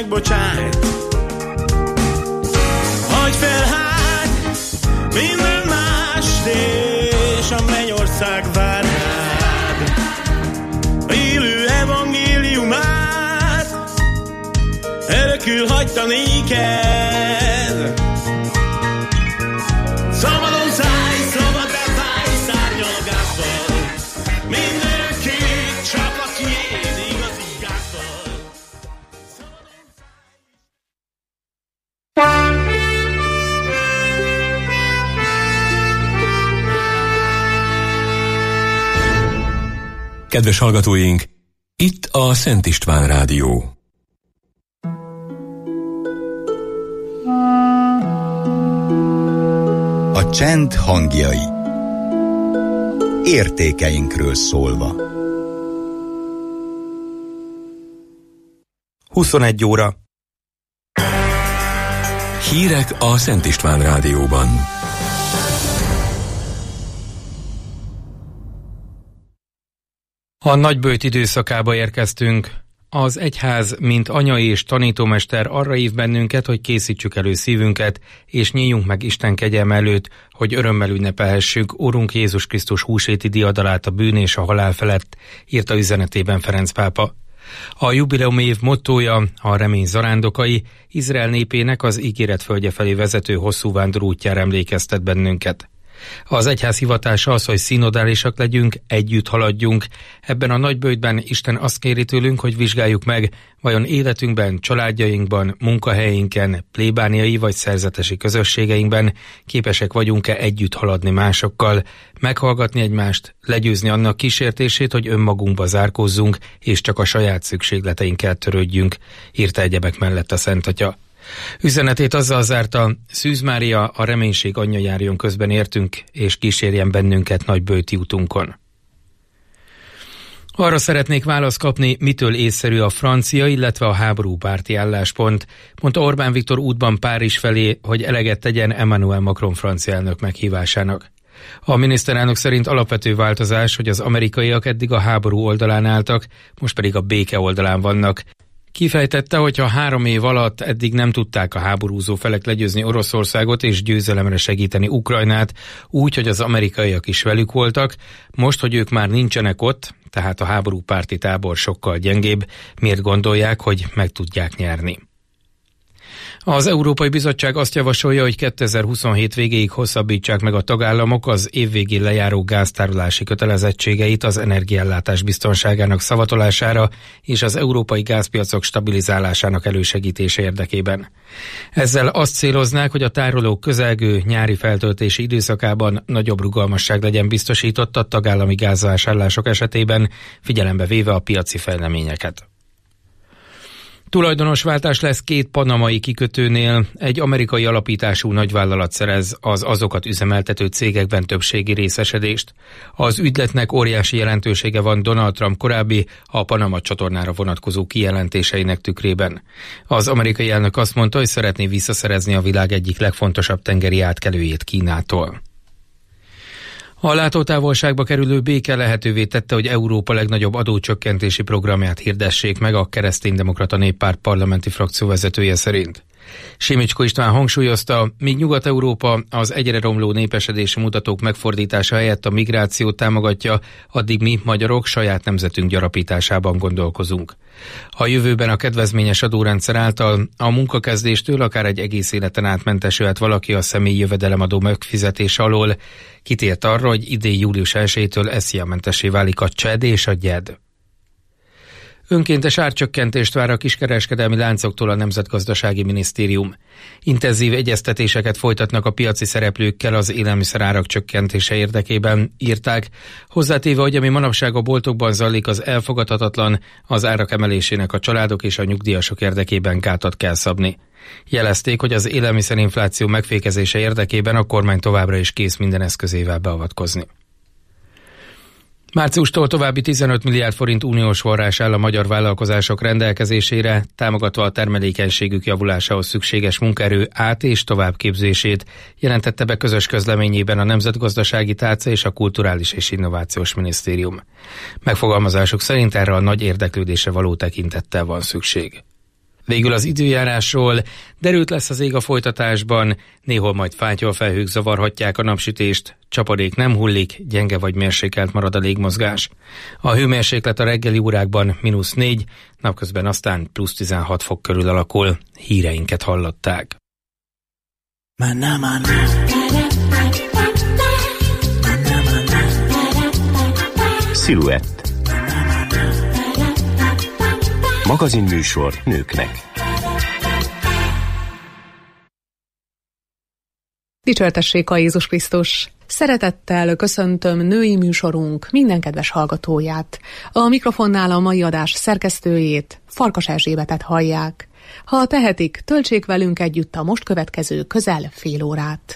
megbocsájt. Hagyj fel hát minden mást, és a mennyország vár rád. Élő evangéliumát örökül hagyta néked. Szabadon szállj, szabadra válj szárnyalgászol, mindörökké csak a tiéd igazi gászol. Kedves hallgatóink, itt a Szent István Rádió. A csend hangjai. Értékeinkről szólva. 21 óra. Hírek a Szent István Rádióban. A nagyböjt időszakába érkeztünk. Az egyház, mint anya és tanítómester arra hív bennünket, hogy készítsük elő szívünket, és nyíljunk meg Isten kegyelme előtt, hogy örömmel ünnepelhessük Úrunk Jézus Krisztus húsvéti diadalát a bűn és a halál felett, írta üzenetében Ferenc pápa. A jubileumév mottója, a remény zarándokai, Izrael népének az ígéret földje felé vezető hosszú vándorútjára emlékeztet bennünket. Az egyház hivatása az, hogy szinodálisak legyünk, együtt haladjunk. Ebben a nagyböjtben Isten azt kéri tőlünk, hogy vizsgáljuk meg, vajon életünkben, családjainkban, munkahelyeinken, plébániai vagy szerzetesi közösségeinkben képesek vagyunk-e együtt haladni másokkal, meghallgatni egymást, legyőzni annak kísértését, hogy önmagunkba zárkózzunk, és csak a saját szükségleteinkkel törődjünk, írta egyebek mellett a Szent Atya. Üzenetét azzal zárta: Szűz Mária, a reménység anyja, járjon közben értünk, és kísérjen bennünket nagyböjti útunkon. Arra szeretnék választ kapni, mitől észszerű a francia, illetve a háborúpárti álláspont, mondta Orbán Viktor útban Párizs felé, hogy eleget tegyen Emmanuel Macron francia elnök meghívásának. A miniszterelnök szerint alapvető változás, hogy az amerikaiak eddig a háború oldalán álltak, most pedig a béke oldalán vannak. Kifejtette, hogy ha 3 év alatt eddig nem tudták a háborúzó felek legyőzni Oroszországot és győzelemre segíteni Ukrajnát, úgy, hogy az amerikaiak is velük voltak, most, hogy ők már nincsenek ott, tehát a háborúpárti tábor sokkal gyengébb, miért gondolják, hogy meg tudják nyerni. Az Európai Bizottság azt javasolja, hogy 2027 végéig hosszabbítsák meg a tagállamok az évvégén lejáró gáztárolási kötelezettségeit az energiaellátás biztonságának szavatolására és az európai gázpiacok stabilizálásának elősegítése érdekében. Ezzel azt céloznák, hogy a tárolók közelgő nyári feltöltési időszakában nagyobb rugalmasság legyen biztosított a tagállami gázvásárlások esetében, figyelembe véve a piaci fejleményeket. Tulajdonosváltás lesz 2 panamai kikötőnél, egy amerikai alapítású nagyvállalat szerez az azokat üzemeltető cégekben többségi részesedést. Az ügyletnek óriási jelentősége van Donald Trump korábbi, a Panama csatornára vonatkozó kijelentéseinek tükrében. Az amerikai elnök azt mondta, hogy szeretné visszaszerezni a világ egyik legfontosabb tengeri átkelőjét Kínától. A látótávolságba kerülő béke lehetővé tette, hogy Európa legnagyobb adócsökkentési programját hirdessék meg a Kereszténydemokrata Néppárt parlamenti frakcióvezetője szerint. Simicsko István hangsúlyozta, míg Nyugat-Európa az egyre romló népesedési mutatók megfordítása helyett a migrációt támogatja, addig mi, magyarok, saját nemzetünk gyarapításában gondolkozunk. A jövőben a kedvezményes adórendszer által a munkakezdéstől akár egy egész életen át mentesülhet valaki a személyi jövedelemadó megfizetése alól, kitért arra, hogy idén július 1-től SZIA-mentessé válik a CSED és a GYED. Önkéntes árcsökkentést vár a kiskereskedelmi láncoktól a Nemzetgazdasági Minisztérium. Intenzív egyeztetéseket folytatnak a piaci szereplőkkel az élelmiszerárak csökkentése érdekében, írták, hozzátéve, hogy ami manapság a boltokban zajlik, az elfogadhatatlan, az árak emelésének a családok és a nyugdíjasok érdekében gátat kell szabni. Jelezték, hogy az élelmiszerinfláció megfékezése érdekében a kormány továbbra is kész minden eszközével beavatkozni. Márciustól további 15 milliárd forint uniós forrás áll a magyar vállalkozások rendelkezésére, támogatva a termelékenységük javulásához szükséges munkaerő át- és továbbképzését, jelentette be közös közleményében a Nemzetgazdasági Tárca és a Kulturális és Innovációs Minisztérium. Megfogalmazásuk szerint erre a nagy érdeklődésre való tekintettel van szükség. Végül az időjárásról: derült lesz az ég a folytatásban, néhol majd fátyolfelhők zavarhatják a napsütést, csapadék nem hullik, gyenge vagy mérsékelt marad a légmozgás. A hőmérséklet a reggeli órákban -4, napközben aztán +16 fok körül alakul. Híreinket hallották. Sziluett. Magazinműsor nőknek. Dicsértessék a Jézus Krisztus! Szeretettel köszöntöm női műsorunk minden kedves hallgatóját. A mikrofonnál a mai adás szerkesztőjét, Farkas Erzsébetet hallják. Ha tehetik, töltsék velünk együtt a most következő közel fél órát.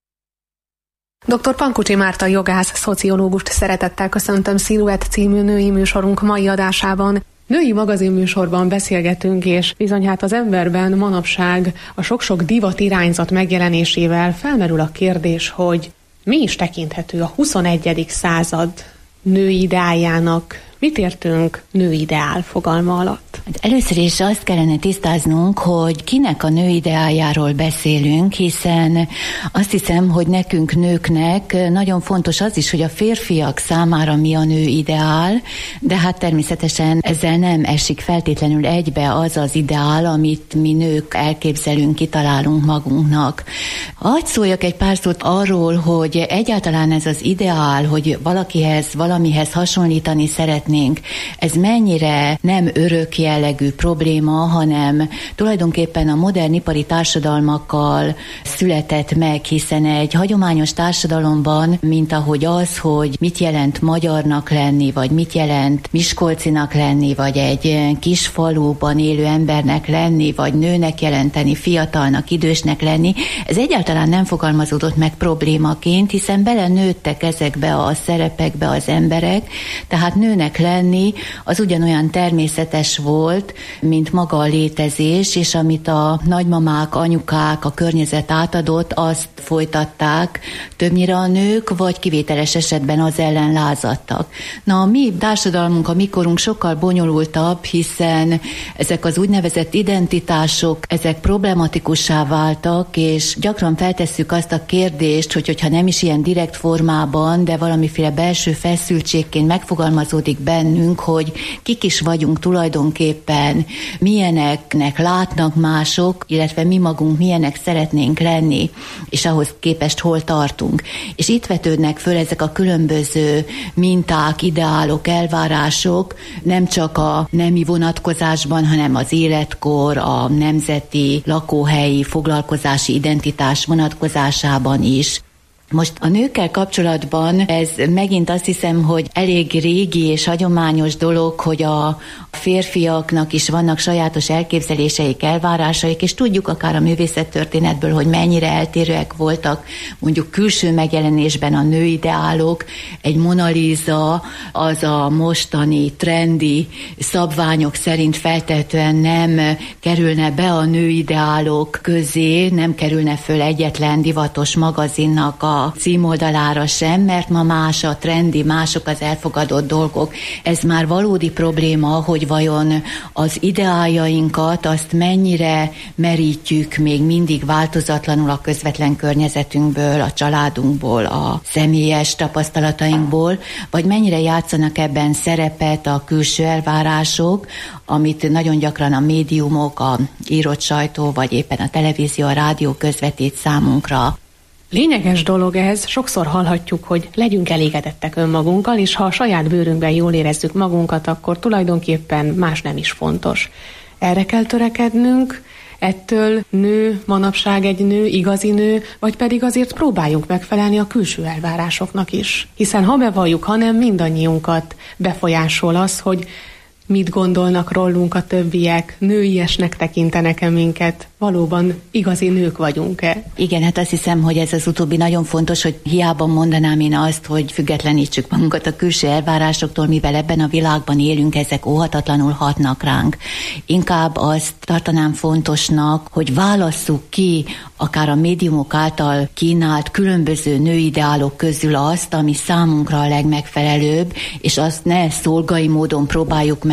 Dr. Pankucsi Márta jogász, szociológust szeretettel köszöntöm Sziluett című női műsorunk mai adásában. Női magazinműsorban beszélgetünk, és bizony hát az emberben manapság a sok-sok divat irányzat megjelenésével felmerül a kérdés, hogy mi is tekinthető a 21. század női ideáljának. Mit értünk nőideál fogalma alatt? Először is azt kellene tisztáznunk, hogy kinek a nőideáljáról beszélünk, hiszen azt hiszem, hogy nekünk nőknek nagyon fontos az is, hogy a férfiak számára mi a nőideál, de hát természetesen ezzel nem esik feltétlenül egybe az az ideál, amit mi nők elképzelünk, kitalálunk magunknak. Hadd szóljak egy pár szót arról, hogy egyáltalán ez az ideál, hogy valamihez hasonlítani szeretnénk, ez mennyire nem örök jellegű probléma, hanem tulajdonképpen a modern ipari társadalmakkal született meg, hiszen egy hagyományos társadalomban, mint ahogy az, hogy mit jelent magyarnak lenni, vagy mit jelent miskolcinak lenni, vagy egy kis faluban élő embernek lenni, vagy nőnek jelenteni, fiatalnak, idősnek lenni, ez egyáltalán nem fogalmazódott meg problémaként, hiszen belenőttek ezekbe a szerepekbe az emberek, tehát nőnek lenni az ugyanolyan természetes volt, mint maga a létezés, és amit a nagymamák, anyukák, a környezet átadott, azt folytatták többnyire a nők, vagy kivételes esetben az ellen lázadtak. Na, a mi társadalmunk, a mikorunk sokkal bonyolultabb, hiszen ezek az úgynevezett identitások, ezek problematikussá váltak, és gyakran feltesszük azt a kérdést, hogyha nem is ilyen direkt formában, de valamiféle belső feszültségként megfogalmazódik bennünk, hogy kik is vagyunk tulajdonképpen, milyeneknek látnak mások, illetve mi magunk milyenek szeretnénk lenni, és ahhoz képest hol tartunk. És itt vetődnek föl ezek a különböző minták, ideálok, elvárások, nem csak a nemi vonatkozásban, hanem az életkor, a nemzeti, lakóhelyi, foglalkozási identitás vonatkozásában is. Most a nőkkel kapcsolatban ez megint azt hiszem, hogy elég régi és hagyományos dolog, hogy a férfiaknak is vannak sajátos elképzeléseik, elvárásaik, és tudjuk akár a művészettörténetből, hogy mennyire eltérőek voltak mondjuk külső megjelenésben a nőideálok. Egy Mona Lisa az a mostani trendi szabványok szerint feltetően nem kerülne be a nőideálok közé, nem kerülne föl egyetlen divatos magazinnak a címoldalára sem, mert ma más a trendi, mások az elfogadott dolgok. Ez már valódi probléma, hogy vajon az ideáljainkat azt mennyire merítjük még mindig változatlanul a közvetlen környezetünkből, a családunkból, a személyes tapasztalatainkból, vagy mennyire játszanak ebben szerepet a külső elvárások, amit nagyon gyakran a médiumok, a írott sajtó, vagy éppen a televízió, a rádió közvetít számunkra. Lényeges dolog ez, sokszor hallhatjuk, hogy legyünk elégedettek önmagunkkal, és ha a saját bőrünkben jól érezzük magunkat, akkor tulajdonképpen más nem is fontos. Erre kell törekednünk, ettől nő manapság egy nő, igazi nő, vagy pedig azért próbáljunk megfelelni a külső elvárásoknak is. Hiszen ha bevalljuk, ha nem, mindannyiunkat befolyásol az, hogy mit gondolnak rólunk a többiek, nőiesnek tekintenek-e minket, valóban igazi nők vagyunk-e? Igen, hát azt hiszem, hogy ez az utóbbi nagyon fontos, hogy hiába mondanám én azt, hogy függetlenítsük magunkat a külső elvárásoktól, mivel ebben a világban élünk, ezek óhatatlanul hatnak ránk. Inkább azt tartanám fontosnak, hogy válasszuk ki akár a médiumok által kínált különböző nőideálok közül azt, ami számunkra a legmegfelelőbb, és azt ne szolgai módon próbáljuk meg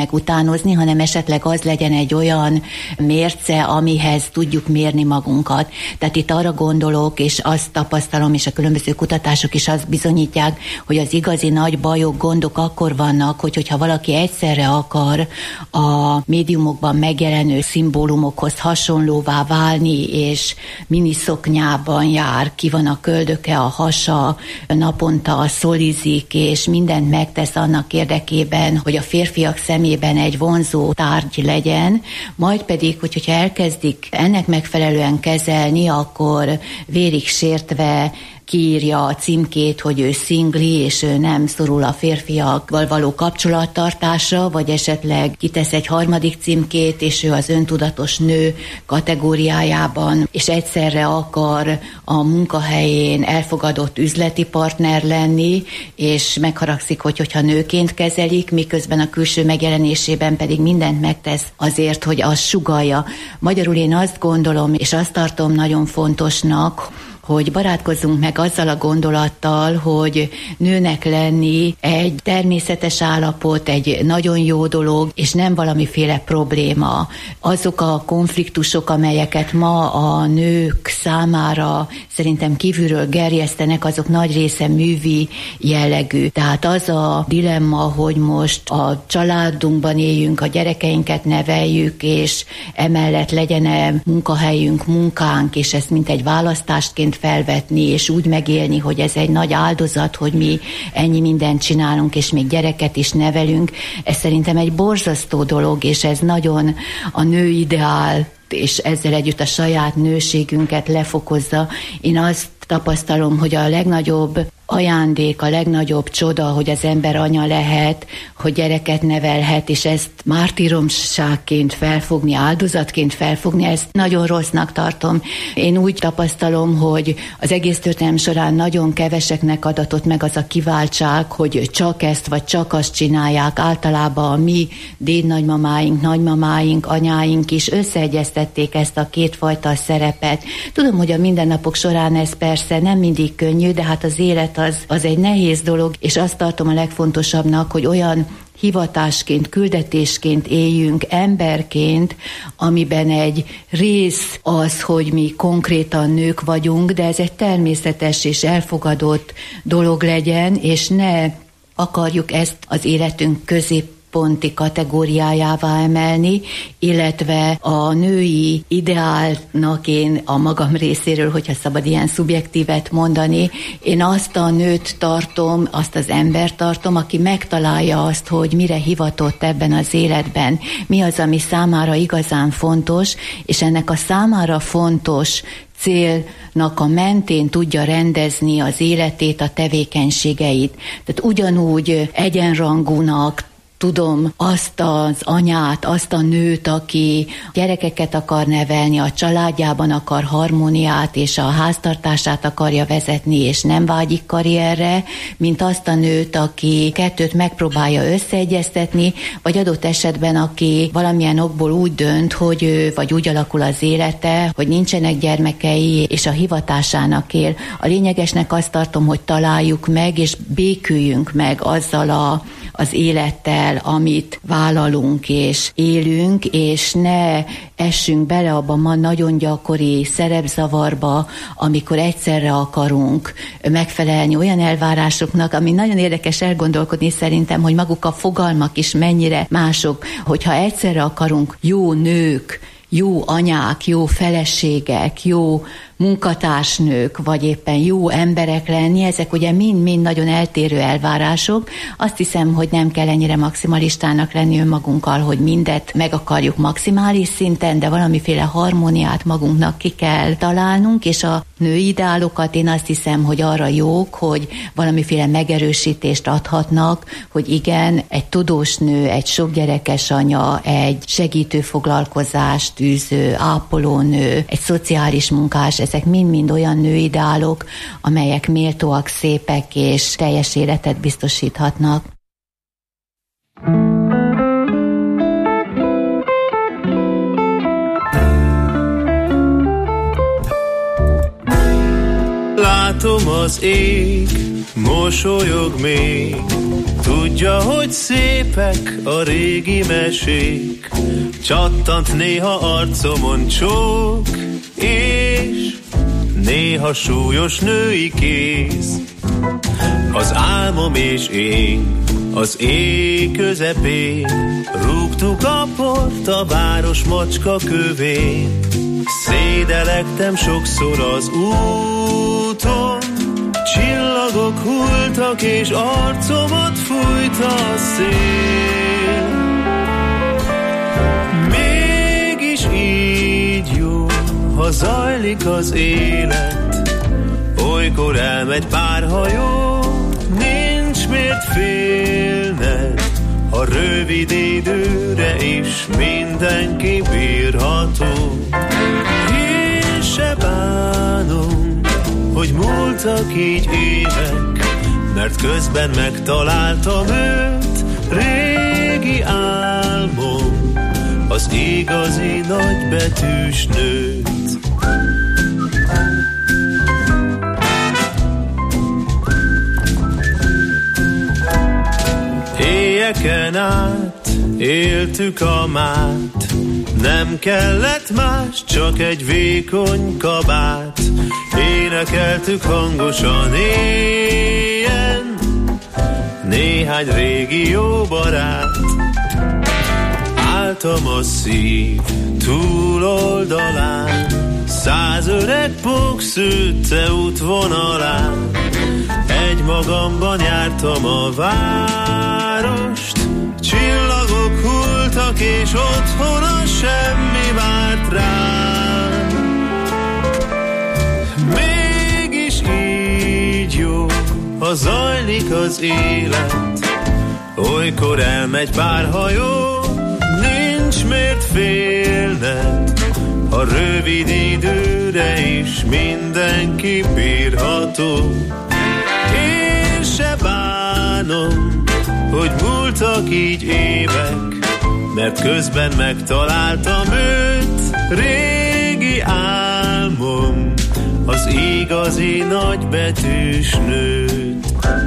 meg utánozni, hanem esetleg az legyen egy olyan mérce, amihez tudjuk mérni magunkat. Tehát itt arra gondolok, és azt tapasztalom, és a különböző kutatások is azt bizonyítják, hogy az igazi nagy bajok, gondok akkor vannak, hogyha valaki egyszerre akar a médiumokban megjelenő szimbólumokhoz hasonlóvá válni, és miniszoknyában jár, ki van a köldöke, a hasa, naponta szolizik, és mindent megtesz annak érdekében, hogy a férfiak szemében egy vonzó tárgy legyen, majd pedig, hogyha elkezdik ennek megfelelően kezelni, akkor vérig sértve kiírja a címkét, hogy ő szingli, és ő nem szorul a férfiakkal való kapcsolattartásra, vagy esetleg kitesz egy harmadik címkét, és ő az öntudatos nő kategóriájában, és egyszerre akar a munkahelyén elfogadott üzleti partner lenni, és megharagszik, hogyha nőként kezelik, miközben a külső megjelenésében pedig mindent megtesz azért, hogy azt sugallja. Magyarul én azt gondolom, és azt tartom nagyon fontosnak, hogy barátkozzunk meg azzal a gondolattal, hogy nőnek lenni egy természetes állapot, egy nagyon jó dolog, és nem valamiféle probléma. Azok a konfliktusok, amelyeket ma a nők számára szerintem kívülről gerjesztenek, azok nagy része művi jellegű. Tehát az a dilemma, hogy most a családunkban éljünk, a gyerekeinket neveljük, és emellett legyen munkahelyünk, munkánk, és ezt mint egy választásként felvetni, és úgy megélni, hogy ez egy nagy áldozat, hogy mi ennyi mindent csinálunk, és még gyereket is nevelünk. Ez szerintem egy borzasztó dolog, és ez nagyon a nő ideál, és ezzel együtt a saját nőségünket lefokozza. Én azt tapasztalom, hogy a legnagyobb ajándék, a legnagyobb csoda, hogy az ember anya lehet, hogy gyereket nevelhet, és ezt mártíromságként felfogni, áldozatként felfogni, ezt nagyon rossznak tartom. Én úgy tapasztalom, hogy az egész történelem során nagyon keveseknek adatott meg az a kiváltság, hogy csak ezt vagy csak azt csinálják. Általában a mi dédnagymamáink, nagymamáink, anyáink is összeegyeztették ezt a kétfajta szerepet. Tudom, hogy a mindennapok során ez persze nem mindig könnyű, de hát az élet az egy nehéz dolog, és azt tartom a legfontosabbnak, hogy olyan hivatásként, küldetésként éljünk, emberként, amiben egy rész az, hogy mi konkrétan nők vagyunk, de ez egy természetes és elfogadott dolog legyen, és ne akarjuk ezt az életünk középponti kategóriájává emelni, illetve a női ideálnak én a magam részéről, hogyha szabad ilyen szubjektívet mondani, én azt a nőt tartom, azt az embert tartom, aki megtalálja azt, hogy mire hivatott ebben az életben, mi az, ami számára igazán fontos, és ennek a számára fontos célnak a mentén tudja rendezni az életét, a tevékenységeit. Tehát ugyanúgy egyenrangúnak tudom azt az anyát, azt a nőt, aki gyerekeket akar nevelni, a családjában akar harmóniát, és a háztartását akarja vezetni, és nem vágyik karrierre, mint azt a nőt, aki kettőt megpróbálja összeegyeztetni, vagy adott esetben, aki valamilyen okból úgy dönt, hogy ő, vagy úgy alakul az élete, hogy nincsenek gyermekei, és a hivatásának él. A lényegesnek azt tartom, hogy találjuk meg, és béküljünk meg azzal az élettel, amit vállalunk és élünk, és ne essünk bele abba ma nagyon gyakori szerepzavarba, amikor egyszerre akarunk megfelelni olyan elvárásoknak, ami nagyon érdekes elgondolkodni szerintem, hogy maguk a fogalmak is mennyire mások, hogyha egyszerre akarunk jó nők, jó anyák, jó feleségek, jó munkatársnők, vagy éppen jó emberek lenni, ezek ugye mind-mind nagyon eltérő elvárások. Azt hiszem, hogy nem kell ennyire maximalistának lenni önmagunkkal, hogy mindet meg akarjuk maximális szinten, de valamiféle harmóniát magunknak ki kell találnunk, és a női ideálokat én azt hiszem, hogy arra jók, hogy valamiféle megerősítést adhatnak, hogy igen, egy tudós nő, egy sokgyerekes anya, egy segítő foglalkozást űző, ápolónő, egy szociális munkás, ezek mind-mind olyan nőideálok, amelyek méltóak, szépek és teljes életet biztosíthatnak. Látom az ég, mosolyog még, Tudja, hogy szépek a régi mesék, csattant néha arcomon csók, és néha súlyos női kéz. Az álmom és én az éj közepén rúgtuk a port a város macska kövén. Szédelektem sokszor az úton, csillagok hultak és arcomat fújta a szél. Mégis így jó, ha zajlik az élet, olykor elmegy pár hajó, nincs miért félned, ha rövid időre is mindenki bírható. Én se bánom, hogy múltak így évek, mert közben megtaláltam őt, régi álmom, az igazi nagybetűs nőt. Éjeken át éltük a mát, nem kellett más, csak egy vékony kabát. Énekeltük hangosan éjjel, néhány régi jó barát. Álltam a szív túloldalán, 100 öreg pók szőtte útvonalán. Egy magamban jártam a várost, csillagok hultak és otthon a semmi várt rám. Mégis így jó, ha zajlik az élet, olykor elmegy pár hajó, nincs miért félned, ha rövid időre is mindenki bírható. Én se bánom, hogy múltak így évek, mert közben megtaláltam őt, régi álmom, az igazi nagybetűs nőt.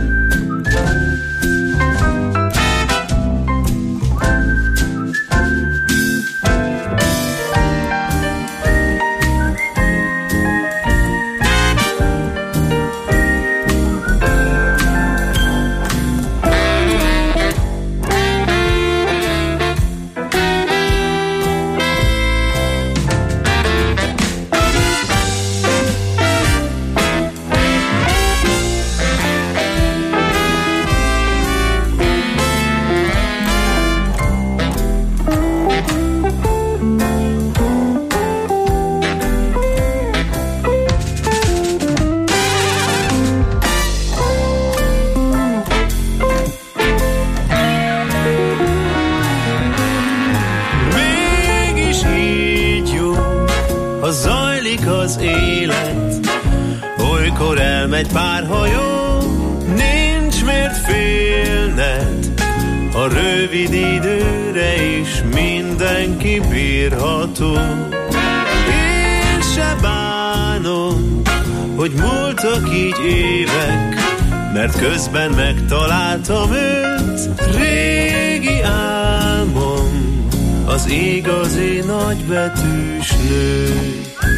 Egy pár hajó, nincs miért félned, a rövid időre is mindenki bírható. Én se bánom, hogy múltak így évek, mert közben megtaláltam őt, régi álmom, az igazi nagybetűs nő.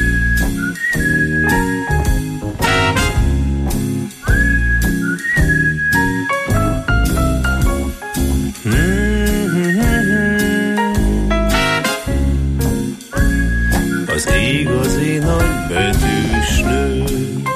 Az igazi nagybetűs nő.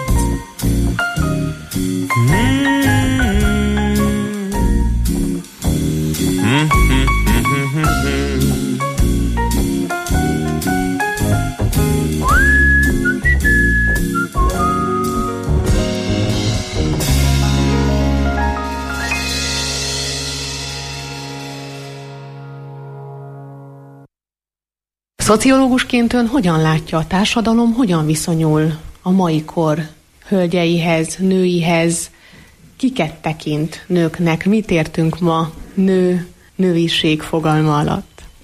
Szociológusként ön hogyan látja, a társadalom hogyan viszonyul a mai kor hölgyeihez, nőihez? Kiket tekint nőknek? Mit értünk ma nőiség fogalma alatt?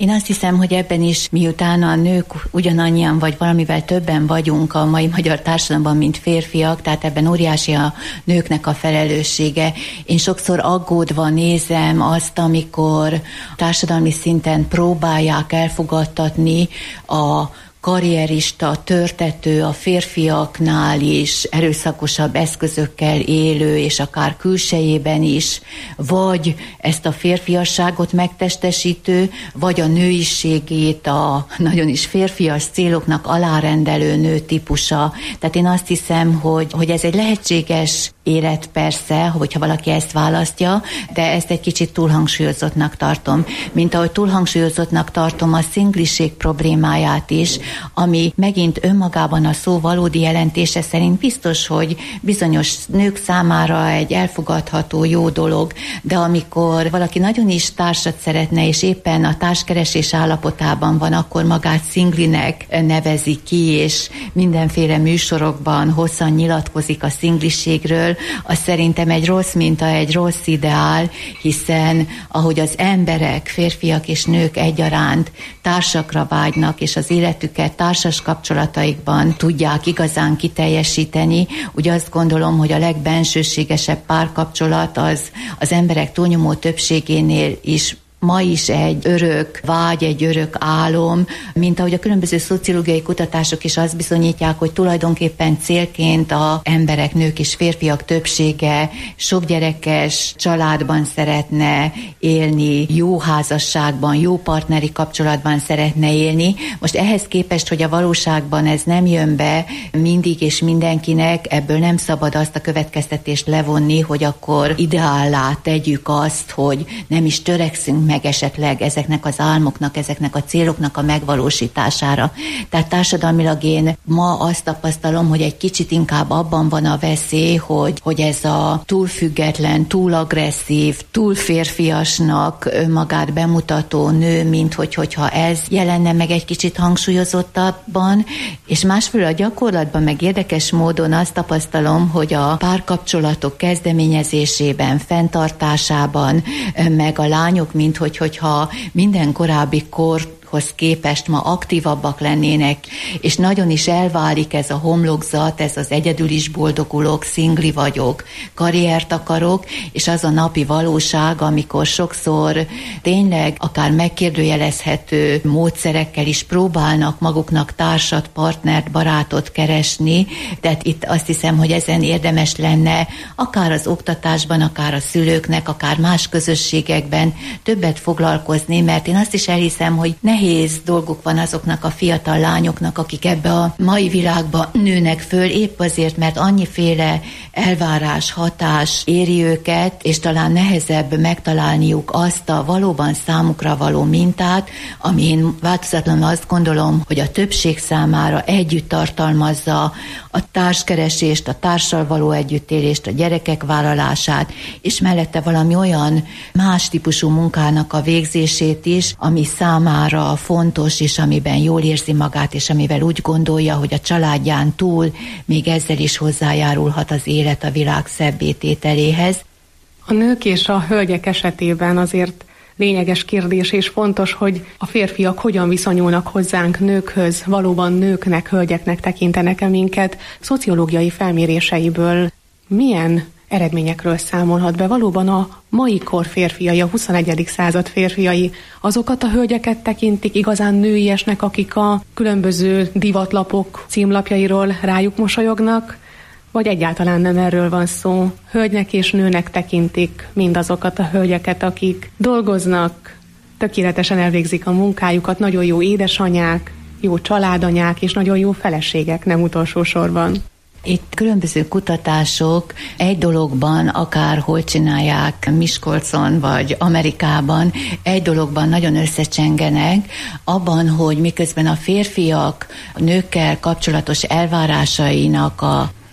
Én azt hiszem, hogy ebben is, miután a nők ugyanannyian vagy valamivel többen vagyunk a mai magyar társadalomban, mint férfiak, tehát ebben óriási a nőknek a felelőssége. Én sokszor aggódva nézem azt, amikor társadalmi szinten próbálják elfogadtatni a karrierista, törtető, a férfiaknál is erőszakosabb eszközökkel élő, és akár külsejében is, vagy ezt a férfiasságot megtestesítő, vagy a nőiségét a nagyon is férfias céloknak alárendelő nő típusa. Tehát én azt hiszem, hogy ez egy lehetséges élet persze, hogyha valaki ezt választja, de ezt egy kicsit túlhangsúlyozottnak tartom. Mint ahogy túlhangsúlyozottnak tartom a szingliség problémáját is, ami megint önmagában a szó valódi jelentése szerint biztos, hogy bizonyos nők számára egy elfogadható jó dolog, de amikor valaki nagyon is társat szeretne, és éppen a társkeresés állapotában van, akkor magát szinglinek nevezi ki, és mindenféle műsorokban hosszan nyilatkozik a szingliségről, az szerintem egy rossz minta, egy rossz ideál, hiszen ahogy az emberek, férfiak és nők egyaránt társakra vágynak, és az életüket társas kapcsolataikban tudják igazán kiteljesíteni, úgy azt gondolom, hogy a legbensőségesebb párkapcsolat az emberek túlnyomó többségénél is ma is egy örök vágy, egy örök álom, mint ahogy a különböző szociológiai kutatások is azt bizonyítják, hogy tulajdonképpen célként az emberek, nők és férfiak többsége sok gyerekes családban szeretne élni, jó házasságban, jó partneri kapcsolatban szeretne élni. Most ehhez képest, hogy a valóságban ez nem jön be mindig és mindenkinek, ebből nem szabad azt a következtetést levonni, hogy akkor ideállá tegyük azt, hogy nem is törekszünk meg esetleg ezeknek az álmoknak, ezeknek a céloknak a megvalósítására. Tehát társadalmilag én ma azt tapasztalom, hogy egy kicsit inkább abban van a veszély, hogy ez a túl független, túl agresszív, túl férfiasnak önmagát bemutató nő, mint hogyha ez jelenne meg egy kicsit hangsúlyozottabban, és másfelől a gyakorlatban meg érdekes módon azt tapasztalom, hogy a párkapcsolatok kezdeményezésében, fenntartásában, meg a lányok, mint hogyha minden korábbi korhoz képest ma aktívabbak lennének, és nagyon is elválik ez a homlokzat, ez az egyedül is boldogulok, szingli vagyok, karriert akarok, és az a napi valóság, amikor sokszor tényleg akár megkérdőjelezhető módszerekkel is próbálnak maguknak társat, partnert, barátot keresni, tehát itt azt hiszem, hogy ezen érdemes lenne akár az oktatásban, akár a szülőknek, akár más közösségekben többet foglalkozni, mert én azt is elhiszem, hogy nehéz dolguk van azoknak a fiatal lányoknak, akik ebbe a mai világba nőnek föl, épp azért, mert annyiféle elvárás, hatás éri őket, és talán nehezebb megtalálniuk azt a valóban számukra való mintát, ami én változatlanul azt gondolom, hogy a többség számára együtt tartalmazza a társkeresést, a társal való együttélést, a gyerekek vállalását, és mellette valami olyan más típusú munkának a végzését is, ami számára fontos, és amiben jól érzi magát, és amivel úgy gondolja, hogy a családján túl még ezzel is hozzájárulhat az élet a világ szebbé tételéhez. A nők és a hölgyek esetében azért lényeges kérdés és fontos, hogy a férfiak hogyan viszonyulnak hozzánk nőkhöz, valóban nőknek, hölgyeknek tekintenek-e minket. Szociológiai felméréseiből milyen eredményekről számolhat be? Valóban a mai kor férfiai, a 21. század férfiai azokat a hölgyeket tekintik igazán nőiesnek, akik a különböző divatlapok címlapjairól rájuk mosolyognak, vagy egyáltalán nem erről van szó? Hölgynek és nőnek tekintik mindazokat a hölgyeket, akik dolgoznak, tökéletesen elvégzik a munkájukat, nagyon jó édesanyák, jó családanyák és nagyon jó feleségek, nem utolsó sorban. Itt különböző kutatások egy dologban, akárhol csinálják, Miskolcon vagy Amerikában, egy dologban nagyon összecsengenek, abban, hogy miközben a férfiak a nőkkel kapcsolatos elvárásainak a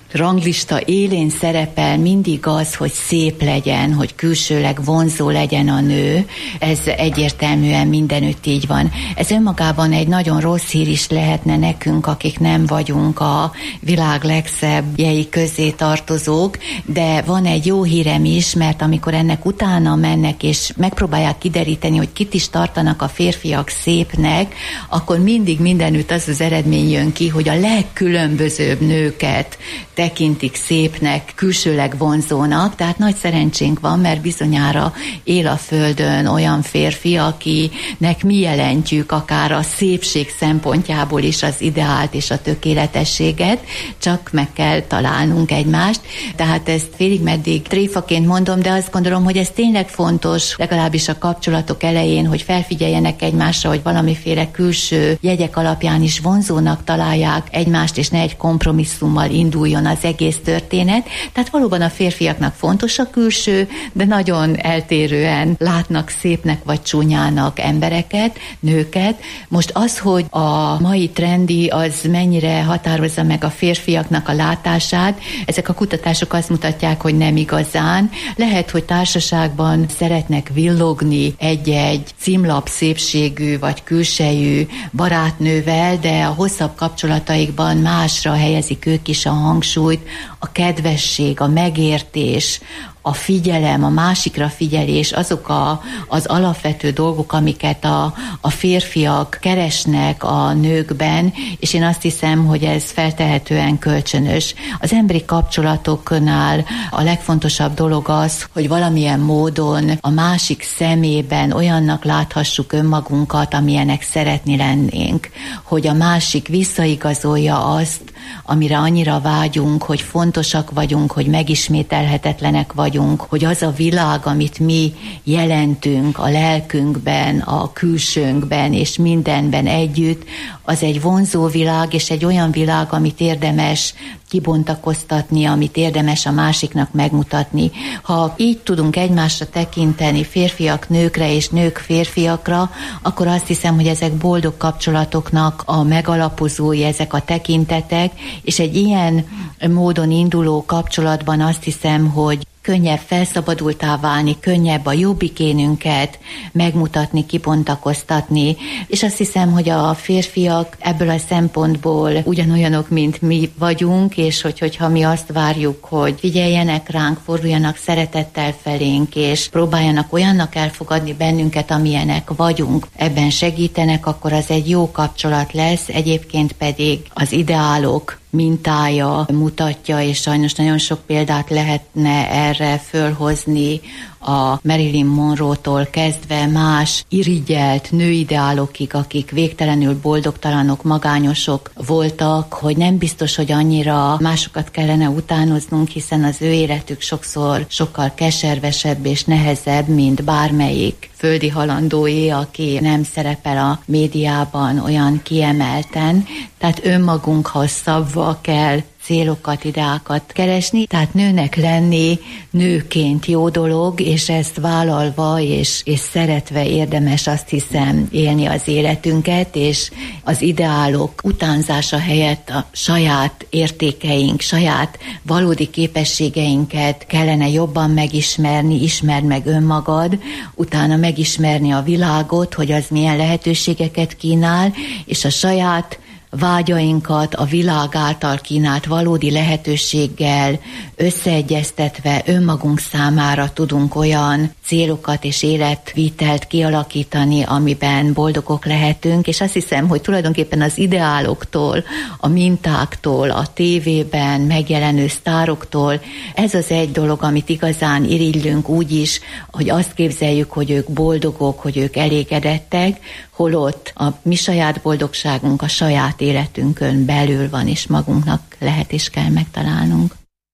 ranglista élén szerepel mindig az, hogy szép legyen, hogy külsőleg vonzó legyen a nő. Ez egyértelműen mindenütt így van. Ez önmagában egy nagyon rossz hír is lehetne nekünk, akik nem vagyunk a világ legszebbjei közé tartozók, de van egy jó hírem is, mert amikor ennek utána mennek, és megpróbálják kideríteni, hogy kit is tartanak a férfiak szépnek, akkor mindig mindenütt az az eredmény jön ki, hogy a legkülönbözőbb nőket tekintik szépnek, külsőleg vonzónak, tehát nagy szerencsénk van, mert bizonyára él a földön olyan férfi, akinek mi jelentjük akár a szépség szempontjából is az ideált és a tökéletességet, csak meg kell találnunk egymást. Tehát ezt félig meddig tréfaként mondom, de azt gondolom, hogy ez tényleg fontos, legalábbis a kapcsolatok elején, hogy felfigyeljenek egymásra, hogy valamiféle külső jegyek alapján is vonzónak találják egymást, és ne egy kompromisszummal induljon az egész történet. Tehát valóban a férfiaknak fontos a külső, de nagyon eltérően látnak szépnek vagy csúnyának embereket, nőket. Most az, hogy a mai trendi az mennyire határozza meg a férfiaknak a látását, ezek a kutatások azt mutatják, hogy nem igazán. Lehet, hogy társaságban szeretnek villogni egy-egy címlap szépségű vagy külsejű barátnővel, de a hosszabb kapcsolataikban másra helyezik ők is a hangsúlyt, a kedvesség, a megértés, a figyelem, a másikra figyelés, azok az alapvető dolgok, amiket a férfiak keresnek a nőkben, és én azt hiszem, hogy ez feltehetően kölcsönös. Az emberi kapcsolatoknál a legfontosabb dolog az, hogy valamilyen módon a másik szemében olyannak láthassuk önmagunkat, amilyenek szeretni lennénk, hogy a másik visszaigazolja azt, amire annyira vágyunk, hogy fontosak vagyunk, hogy megismételhetetlenek vagyunk, hogy az a világ, amit mi jelentünk a lelkünkben, a külsőnkben és mindenben együtt, az egy vonzó világ, és egy olyan világ, amit érdemes kibontakoztatni, amit érdemes a másiknak megmutatni. Ha így tudunk egymásra tekinteni, férfiak nőkre és nők férfiakra, akkor azt hiszem, hogy ezek boldog kapcsolatoknak a megalapozói, ezek a tekintetek, és egy ilyen módon induló kapcsolatban azt hiszem, hogy könnyebb felszabadultá válni, könnyebb a jobbikénünket megmutatni, kibontakoztatni, és azt hiszem, hogy a férfiak ebből a szempontból ugyanolyanok, mint mi vagyunk, és hogyha mi azt várjuk, hogy figyeljenek ránk, forduljanak szeretettel felénk, és próbáljanak olyannak elfogadni bennünket, amilyenek vagyunk, ebben segítenek, akkor az egy jó kapcsolat lesz, egyébként pedig az ideálok mintája mutatja, és sajnos nagyon sok példát lehetne erre fölhozni, a Marilyn Monroe-tól kezdve más irigyelt nőideálokig, akik végtelenül boldogtalanok, magányosok voltak, hogy nem biztos, hogy annyira másokat kellene utánoznunk, hiszen az ő életük sokszor sokkal keservesebb és nehezebb, mint bármelyik földi halandóé, aki nem szerepel a médiában olyan kiemelten. Tehát önmagunkhoz szabva kell célokat, ideákat keresni, tehát nőnek lenni nőként jó dolog, és ezt vállalva és szeretve érdemes, azt hiszem, élni az életünket, és az ideálok utánzása helyett a saját értékeink, saját valódi képességeinket kellene jobban megismerni, ismerd meg önmagad, utána megismerni a világot, hogy az milyen lehetőségeket kínál, és a saját vágyainkat a világ által kínált valódi lehetőséggel összeegyeztetve önmagunk számára tudunk olyan célokat és életvitelt kialakítani, amiben boldogok lehetünk, és azt hiszem, hogy tulajdonképpen az ideáloktól, a mintáktól, a tévében megjelenő sztároktól ez az egy dolog, amit igazán irigylünk úgy is, hogy azt képzeljük, hogy ők boldogok, hogy ők elégedettek, holott a mi saját boldogságunk a saját életünkön belül van, és magunknak lehet és kell megtalálnunk.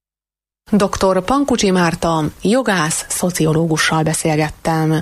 Dr. Pankucsi Márta, jogász, szociológussal beszélgettem.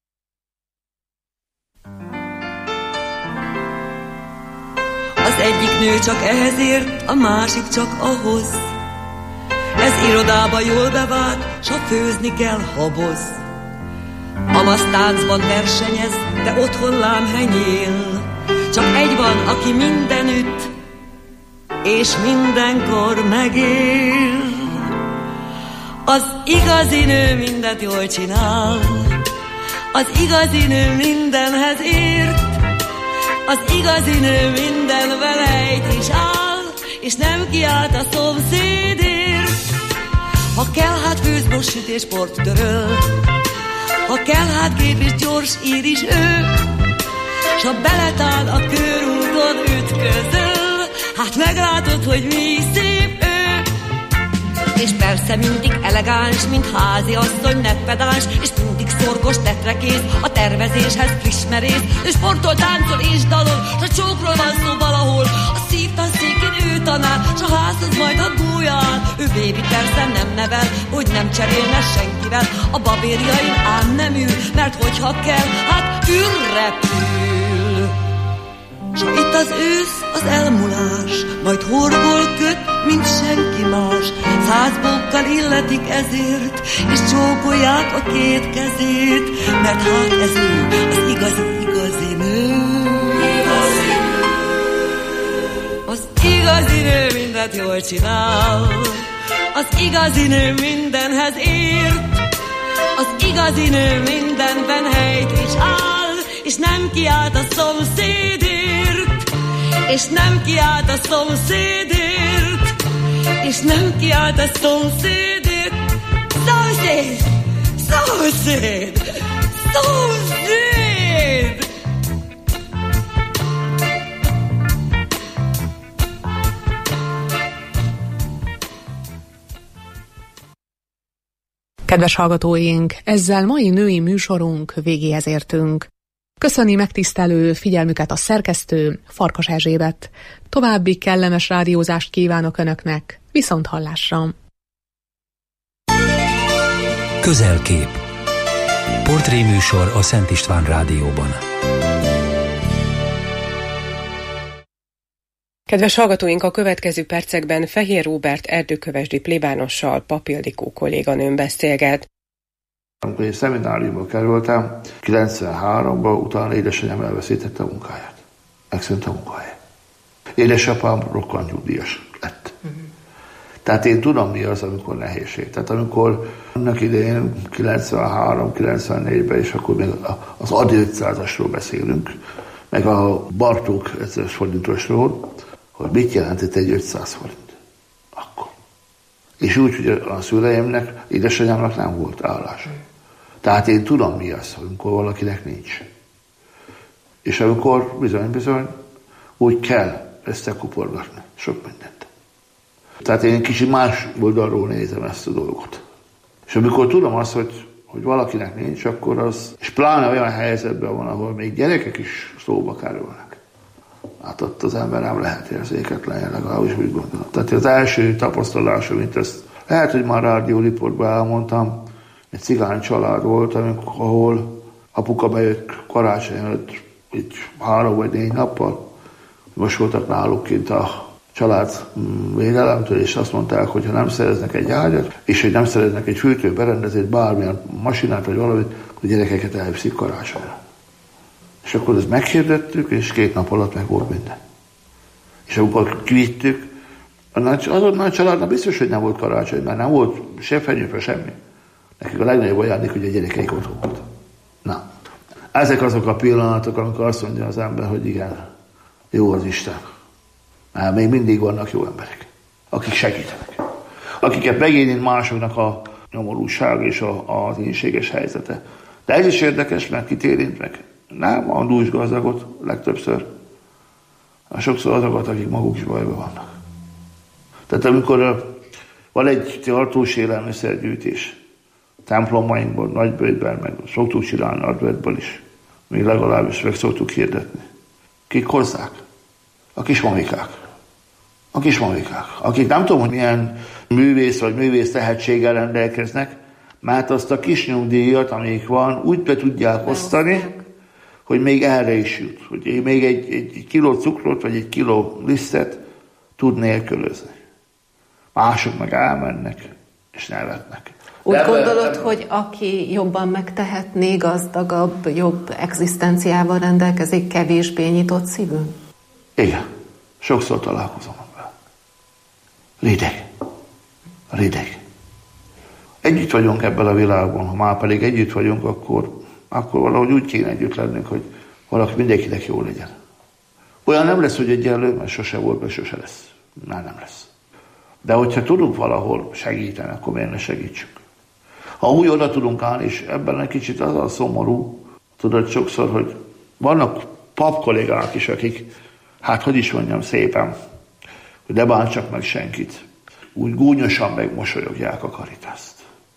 Az egyik nő csak ehhez ért, a másik csak ahhoz. Ez irodába jól bevált, s ha főzni kell, haboz. Amasztáncban versenyez, de otthon lám henyél. Csak egy van, aki mindenütt és mindenkor megél. Az igazi nő mindent jól csinál, az igazi nő mindenhez ért, az igazi nő minden velejt is áll, és nem kiált a szomszédért. Ha kell, hát főz, most süt és port töröl, ha kell, hát gép és gyors ír is ő, s ha beletál a körúton ütközöl, hát meglátod, hogy mi szép ő. És persze mindig elegáns, mint házi asszony, ne pedáns, és mindig szorgos, tetrekész, a tervezéshez friss merész. Ő sportol, táncol és dalol, s a csókról van szó valahol, a szívtanszékén ő tanár, s a házhoz majd a gólyán. Ő bébi persze nem nevel, hogy nem cserélne senkivel, a babérjain ám nem ül, mert hogyha kell, hát ürrepül. S ha itt az ősz, az elmulás, majd horgol köt, mint senki más. 100 bókkal illetik ezért, és csókolják a két kezét, mert hát ez ő, az igazi nő. Az igazi nő mindent jól csinál, az igazi nő mindenhez ért, az igazi nő mindenben helyt is áll, és nem kiált a szomszédért, és nem kiált a szomszédért, és nem kiált a szomszédért. Szomszéd! Szomszéd! Szomszéd! Kedves hallgatóink, ezzel mai női műsorunk végéhez értünk. Köszöni megtisztelő figyelmüket a szerkesztő, Farkas Erzsébet. További kellemes rádiózást kívánok Önöknek. Viszonthallásra! Közelkép. Portréműsor a Szent István Rádióban. Kedves hallgatóink, a következő percekben Fehér Róbert erdőkövesdi plébánossal, Pap Ildikó kolléganőm beszélget. Amikor én szemináriumba kerültem, 93-ban utána édesanyám elveszítette a munkáját. Megszűnt a munkahely. Édesapám rokkantnyugdíjas lett. Tehát én tudom, mi az, amikor nehézség. Tehát amikor annak idején 93-94-ben, és akkor még az AD 500-asról beszélünk, meg a Bartók 1000 forintosról, hogy mit jelentett egy 500 forint. Akkor. És úgy, hogy a szüleimnek, édesanyámnak nem volt állása. Tehát én tudom, mi az, amikor valakinek nincs. És amikor bizony úgy kell összekuporgatni sok mindent. Tehát én kicsit más oldalról nézem ezt a dolgot. És amikor tudom azt, hogy valakinek nincs, akkor az, és pláne olyan helyzetben van, ahol még gyerekek is szóba kerülnek. Hát ott az ember nem lehet érzéketlen, legalábbis úgy gondolom. Tehát az első tapasztalásom, mint ezt lehet, hogy már rádióriportban elmondtam, egy cigány család volt, ahol apuka bejött karácsony előtt, így 3 vagy 4 nappal, most voltak náluk kint a család védelemtől, és azt mondták, hogy ha nem szereznek egy ágyat, és hogy nem szereznek egy fűtőberendezést, bármilyen masinát vagy valamit, akkor a gyerekeket elviszik karácsonyra. És akkor ezt meghirdettük, és 2 nap alatt meg volt minden. És amikor kivittük, azon nagy családnak biztos, hogy nem volt karácsony, mert nem volt se fenyőfe, semmi. Nekik a legnagyobb ajándék, hogy a gyerekeik otthon volt. Na, ezek azok a pillanatok, amikor azt mondja az ember, hogy igen, jó az Isten. Mert még mindig vannak jó emberek, akik segítenek. Akiket megérint másoknak a nyomorúság és az ínséges helyzete. De ez is érdekes, mert kit érint meg? Nem a dús gazdagot legtöbbször, hanem sokszor azokat, akik maguk is bajban vannak. Tehát amikor van egy tartós élelmiszergyűjtés, templomainkban, Nagyböjtben, meg szoktuk csinálni Ardvetben is, még legalábbis meg szoktuk hirdetni. Kik hozzák? A kismamikák. A kismamikák. Akik nem tudom, hogy milyen művész vagy művész tehetséggel rendelkeznek, mert azt a kis nyugdíjat, amelyik van, úgy be tudják osztani, hogy még erre is jut. Hogy még egy kiló cukrot, vagy egy kiló lisztet tud nélkülözni. Mások meg elmennek, és nevetnek. Úgy gondolod, hogy aki jobban megtehetné, gazdagabb, jobb egzisztenciával rendelkezik, kevésbé nyitott szívű? Igen. Sokszor találkozom ebben. Rideg. Együtt vagyunk ebben a világban, ha már pedig együtt vagyunk, akkor valahogy úgy kéne együtt lennünk, hogy valaki mindenkinek jó legyen. Olyan nem lesz, hogy egyenlő, mert sose volt, mert sose lesz. Nem lesz. De hogyha tudunk valahol segíteni, akkor miért ne segítsünk? Ha úgy oda tudunk állni, és ebben egy kicsit az a szomorú, tudod sokszor, hogy vannak pap kollégák is, akik, hát hogy is mondjam szépen, hogy ne bántsak meg senkit, úgy gúnyosan megmosolyogják a Caritaszt.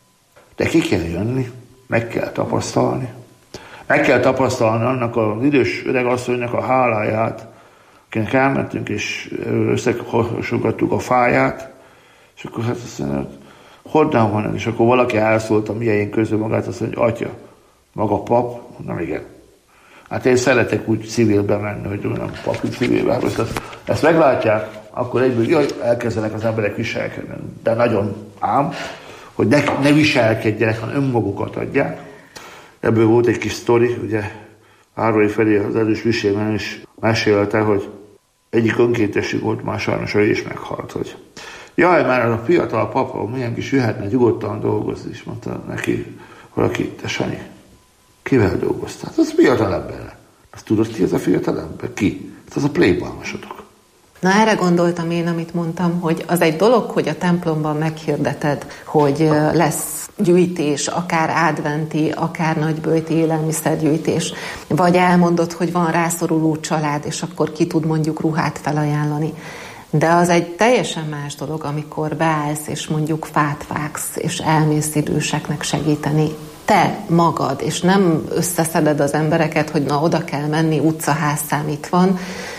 De ki kell jönni, meg kell tapasztalni. Meg kell tapasztalni annak az idős öregasszonynak a háláját, akinek elmentünk és összehosogattuk a fáját, és akkor hát azt mondja, honnan van, és akkor valaki elszólt a miénk közül magát, azt mondja, atya, maga pap? Nem, igen. Hát én szeretek úgy civilbe menni, hogy nem papi civilbe. Ezt meglátják, akkor egyből elkezdenek az emberek viselkedni. De nagyon ám, hogy ne viselkedjenek, hanem önmagukat adják. Ebből volt egy kis sztori, ugye Árvai Feri az elős visében is mesélte, hogy egyik önkéntesük volt, már sajnos ő is meghalt, hogy jaj, már a fiatal papa milyen kis jöhetne nyugodtan dolgozni, és mondta neki valaki, te Sanyi, kivel dolgoztál? Hát az fiatal emberre. Azt tudod, ki ez a fiatal ember? Ki? Az a plébánosotok. Na erre gondoltam én, amit mondtam, hogy az egy dolog, hogy a templomban meghirdeted, hogy lesz gyűjtés, akár adventi, akár nagyböjti élelmiszergyűjtés, vagy elmondod, hogy van rászoruló család, és akkor ki tud mondjuk ruhát felajánlani. De az egy teljesen más dolog, amikor beállsz, és mondjuk fát vágsz, és elmész időseknek segíteni. Te magad, és nem összeszeded az embereket, hogy na oda kell menni, utcaházszám itt van.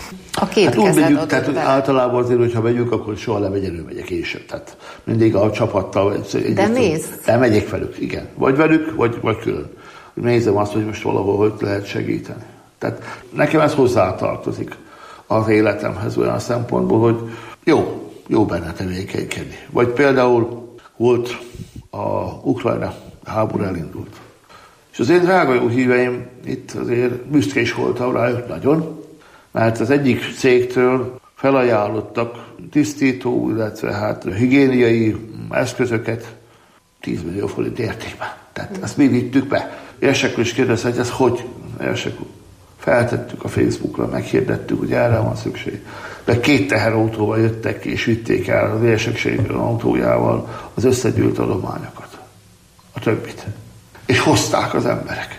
A két hát kezed megyünk, adott tehát be. Általában azért, hogyha megyünk, akkor soha nem megyek én sem. Tehát mindig a csapattal. De mész? De megyek velük, igen. Vagy velük, vagy külön. Nézem azt, hogy most valahol hogy lehet segíteni. Tehát nekem ez hozzátartozik az életemhez olyan szempontból, hogy jó benne tevékenykedni. Vagy például volt a Ukrajna háború elindult. És az én drága jó híveim itt azért büszkés voltam rájuk nagyon, mert az egyik cégtől felajánlottak tisztító, illetve hát higiéniai eszközöket 10 millió forint értékben. Tehát ezt mi vittük be. Érsekről is kérdezte, hogy ez hogy? Érsekről. Feltettük a Facebookra, meghirdettük, hogy erre van szükség. De 2 teherautóval jöttek ki, és vitték el az érsekség autójával az összegyűlt adományokat. A többit. És hozták az emberek.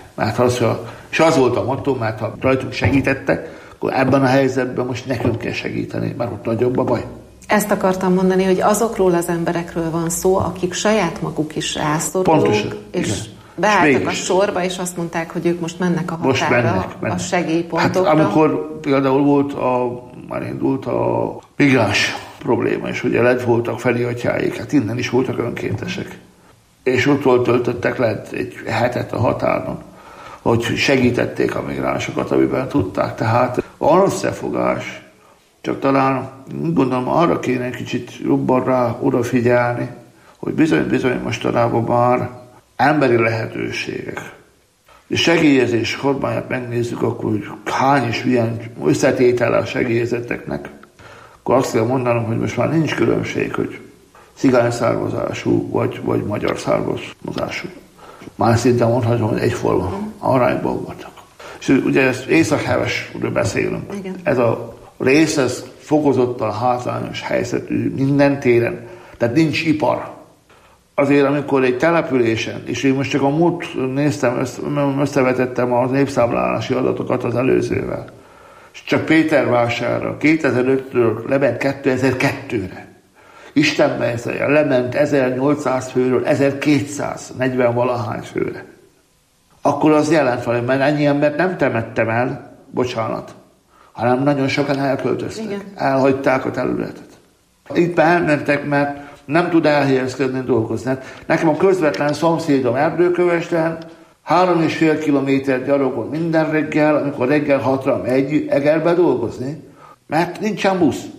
És az volt a motto, mert ha rajtunk segítettek, akkor ebben a helyzetben most nekünk kell segíteni, mert ott nagyobb a baj. Ezt akartam mondani, hogy azokról az emberekről van szó, akik saját maguk is rászorulók, és igen. Beálltak a sorba, és azt mondták, hogy ők most mennek a határra, mennek. A segélypontokra. Hát amikor például már indult a migráns probléma, és ugye lett voltak feliratjáik, hát innen is voltak önkéntesek. És ottól töltöttek lent egy hetet a határon, hogy segítették a migránsokat, amiben tudták. Tehát van összefogás, csak talán gondolom arra kéne egy kicsit jobban rá odafigyelni, hogy bizony mostanában már emberi lehetőségek. És segélyezés kormányát megnézzük, akkor hogy hány és milyen összetétele a segélyezetteknek, akkor azt kell mondanom, hogy most már nincs különbség, hogy cigány származású vagy magyar származású. Már szinte mondhatom, hogy egyforma arányban voltak. És ugye ezt Észak-Hevesről beszélünk. Igen. Ez a rész, ez fokozottan hátrányos helyzetű minden téren. Tehát nincs ipar. Azért, amikor egy településen, és én most csak a múlt néztem, összevetettem az népszámlálási adatokat az előzővel, és csak Pétervásárra 2005-ről lement 2002-re. Isten mennyezelje, lement 1800 főről 1240 valahány főre. Akkor az jelent valami, mert ennyi embert nem temettem el, bocsánat, hanem nagyon sokan elköltöztek. Igen. Elhagyták a területet. Itt elmentek, mert nem tud elhelyezkedni, dolgozni. Nekem a közvetlen szomszédom Erdőkövesten 3,5 kilométer gyalogol minden reggel, amikor reggel 6-ra megy Egerbe dolgozni, mert nincsen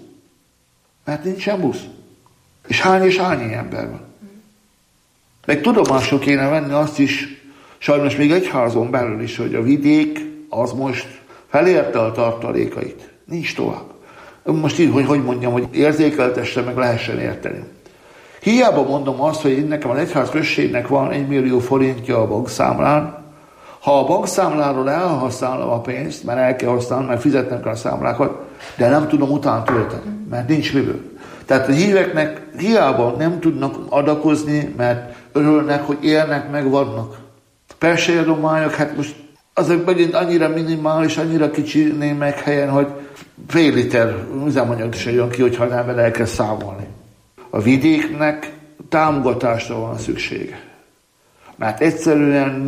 busz. És hány ember van. Meg tudomásul kéne venni azt is, sajnos még egyházon belül is, hogy a vidék az most felérte a tartalékait. Nincs tovább. Most így, hogy mondjam, hogy érzékeltesse, meg lehessen érteni. Hiába mondom azt, hogy nekem az egyházközségnek van 1 millió forintja a bankszámlán, ha a bankszámláról elhasználom a pénzt, mert el kell használnom, mert fizetnem kell a számlákat, de nem tudom utána tölteni, mert nincs miből. Tehát a híveknek hiába nem tudnak adakozni, mert örülnek, hogy élnek, meg vannak. Persei adományok, hát most azok megint annyira minimális, annyira kicsi némelyik helyen, hogy fél liter üzemanyag se jön ki, hogyha nem el kell számolni. A vidéknek támogatásra van szüksége. Mert egyszerűen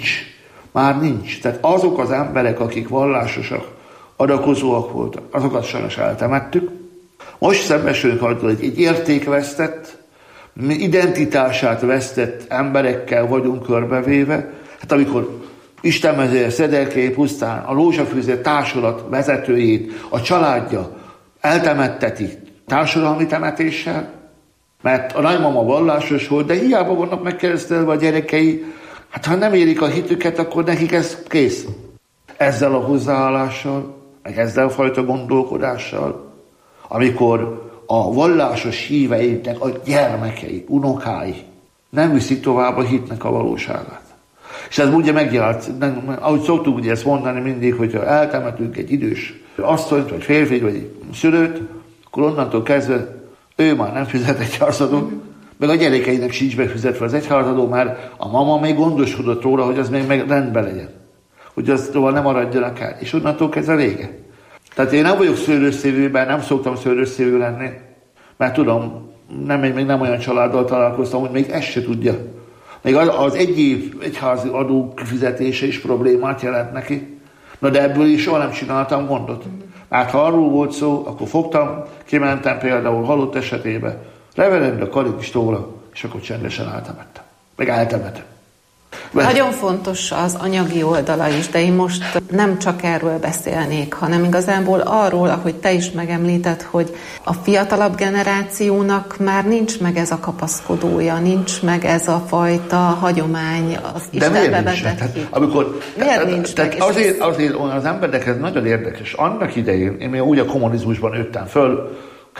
már nincs. Tehát azok az emberek, akik vallásosak, adakozóak voltak, azokat sajnos eltemettük. Most szembesülünk azzal, hogy egy értékvesztett, identitását vesztett emberekkel vagyunk körbevéve. Hát amikor Isten mezője Szederkei pusztán a Lózsafűző társulat vezetőjét, a családja eltemetteti társadalmi temetéssel, mert a nagymama vallásos volt, de hiába vannak megkeresztelve a gyerekei, hát ha nem érik a hitüket, akkor nekik ez kész. Ezzel a hozzáállással, meg ezzel a fajta gondolkodással, amikor a vallásos híveinknek a gyermekei, unokái nem viszik tovább a hitnek a valóságát. És ez ugye megjelent, ahogy szoktuk ugye ezt mondani mindig, hogyha eltemetünk egy idős asszonyt, vagy férfit, vagy egy szülőt, akkor onnantól kezdve ő már nem fizet egyházadót, meg a gyerekeinek sincs befizetve az egyházadó, mert a mama még gondoskodott róla, hogy az még rendben legyen. Hogy az tovább nem maradjanak el. És onnantól kezdve vége. Tehát én nem vagyok szőrösszívőben, nem szoktam szőrösszívő lenni, mert tudom, még nem olyan családdal találkoztam, hogy még ezt se tudja. Még az egy év egyházi adó fizetése is problémát jelent neki. Na de ebből is soha nem csináltam gondot. Mert ha arról volt szó, akkor fogtam, kimentem például halott esetében, levelem a Karintistóra, és akkor csendesen eltemettem. Meg eltemetem. Nagyon fontos az anyagi oldala is, de én most nem csak erről beszélnék, hanem igazából arról, ahogy te is megemlíted, hogy a fiatalabb generációnak már nincs meg ez a kapaszkodója, nincs meg ez a fajta hagyomány, az Istenbe vetett hit. Miért nincs meg? Azért az embernek ez nagyon érdekes. Annak idején, én még úgy a kommunizmusban nőttem föl,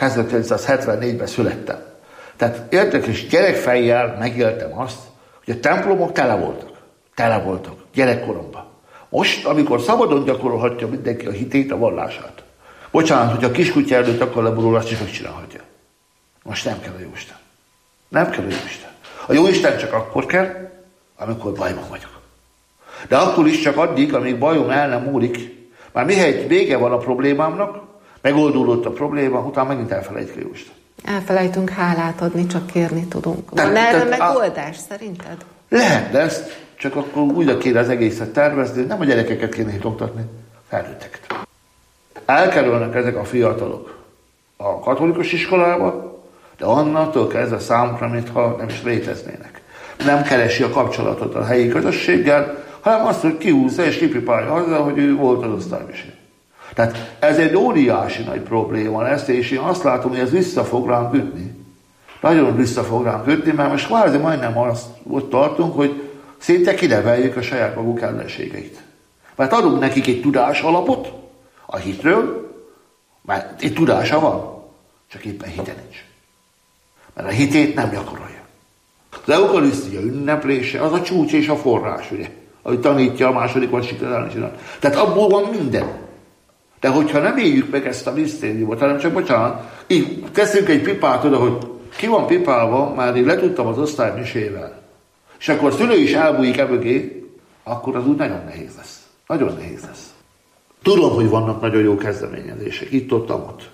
1974-ben születtem. Tehát érdekes gyerekfejjel megéltem azt, hogy a templomok tele voltak, gyerekkoromban. Most, amikor szabadon gyakorolhatja mindenki a hitét, a vallását. Bocsánat, hogyha a kiskutya előtt akar leborulni, azt is megcsinálhatja. Most nem kell a Jóisten. Nem kell a Jóisten. A Jóisten csak akkor kell, amikor bajban vagyok. De akkor is csak addig, amíg bajom el nem múlik. Már mihelyt vége van a problémámnak, megoldódott a probléma, utána megint elfelejtjük a Jóisten. Elfelejtünk hálát adni, csak kérni tudunk. Van erre megoldás szerinted? Lehet, de ezt csak akkor úgy kéne az egészet tervezni, nem a gyerekeket kéne hitoktatni, felnőtteket. Elkerülnek ezek a fiatalok a katolikus iskolába, de onnantól kezdve számukra, mintha nem is léteznének. Nem keresi a kapcsolatot a helyi közösséggel, hanem azt, hogy kihúzza és kipipálja azzal, hogy ő volt az osztálymisén. Tehát ez egy óriási nagy probléma lesz, és én azt látom, hogy ez vissza fog ránk ütni. Nagyon vissza fog ránk ütni, mert most kvázi majdnem ott tartunk, hogy szinte kineveljük a saját maguk ellenségeit. Mert adunk nekik egy tudás alapot a hitről, mert egy tudása van, csak éppen hite nincs. Mert a hitét nem gyakorolja. Az eukarisztia ünneplése az a csúcs és a forrás, ugye, ahogy tanítja a második vasítani csinálni. Tehát abból van minden. De hogyha nem éljük meg ezt a misztériumot, hanem csak bocsánat, így teszünk egy pipát oda, hogy ki van pipálva, már én letudtam az osztálymisével, és akkor a szülő is elbújik emögé, akkor az úgy nagyon nehéz lesz. Nagyon nehéz lesz. Tudom, hogy vannak nagyon jó kezdeményezések, itt-ott.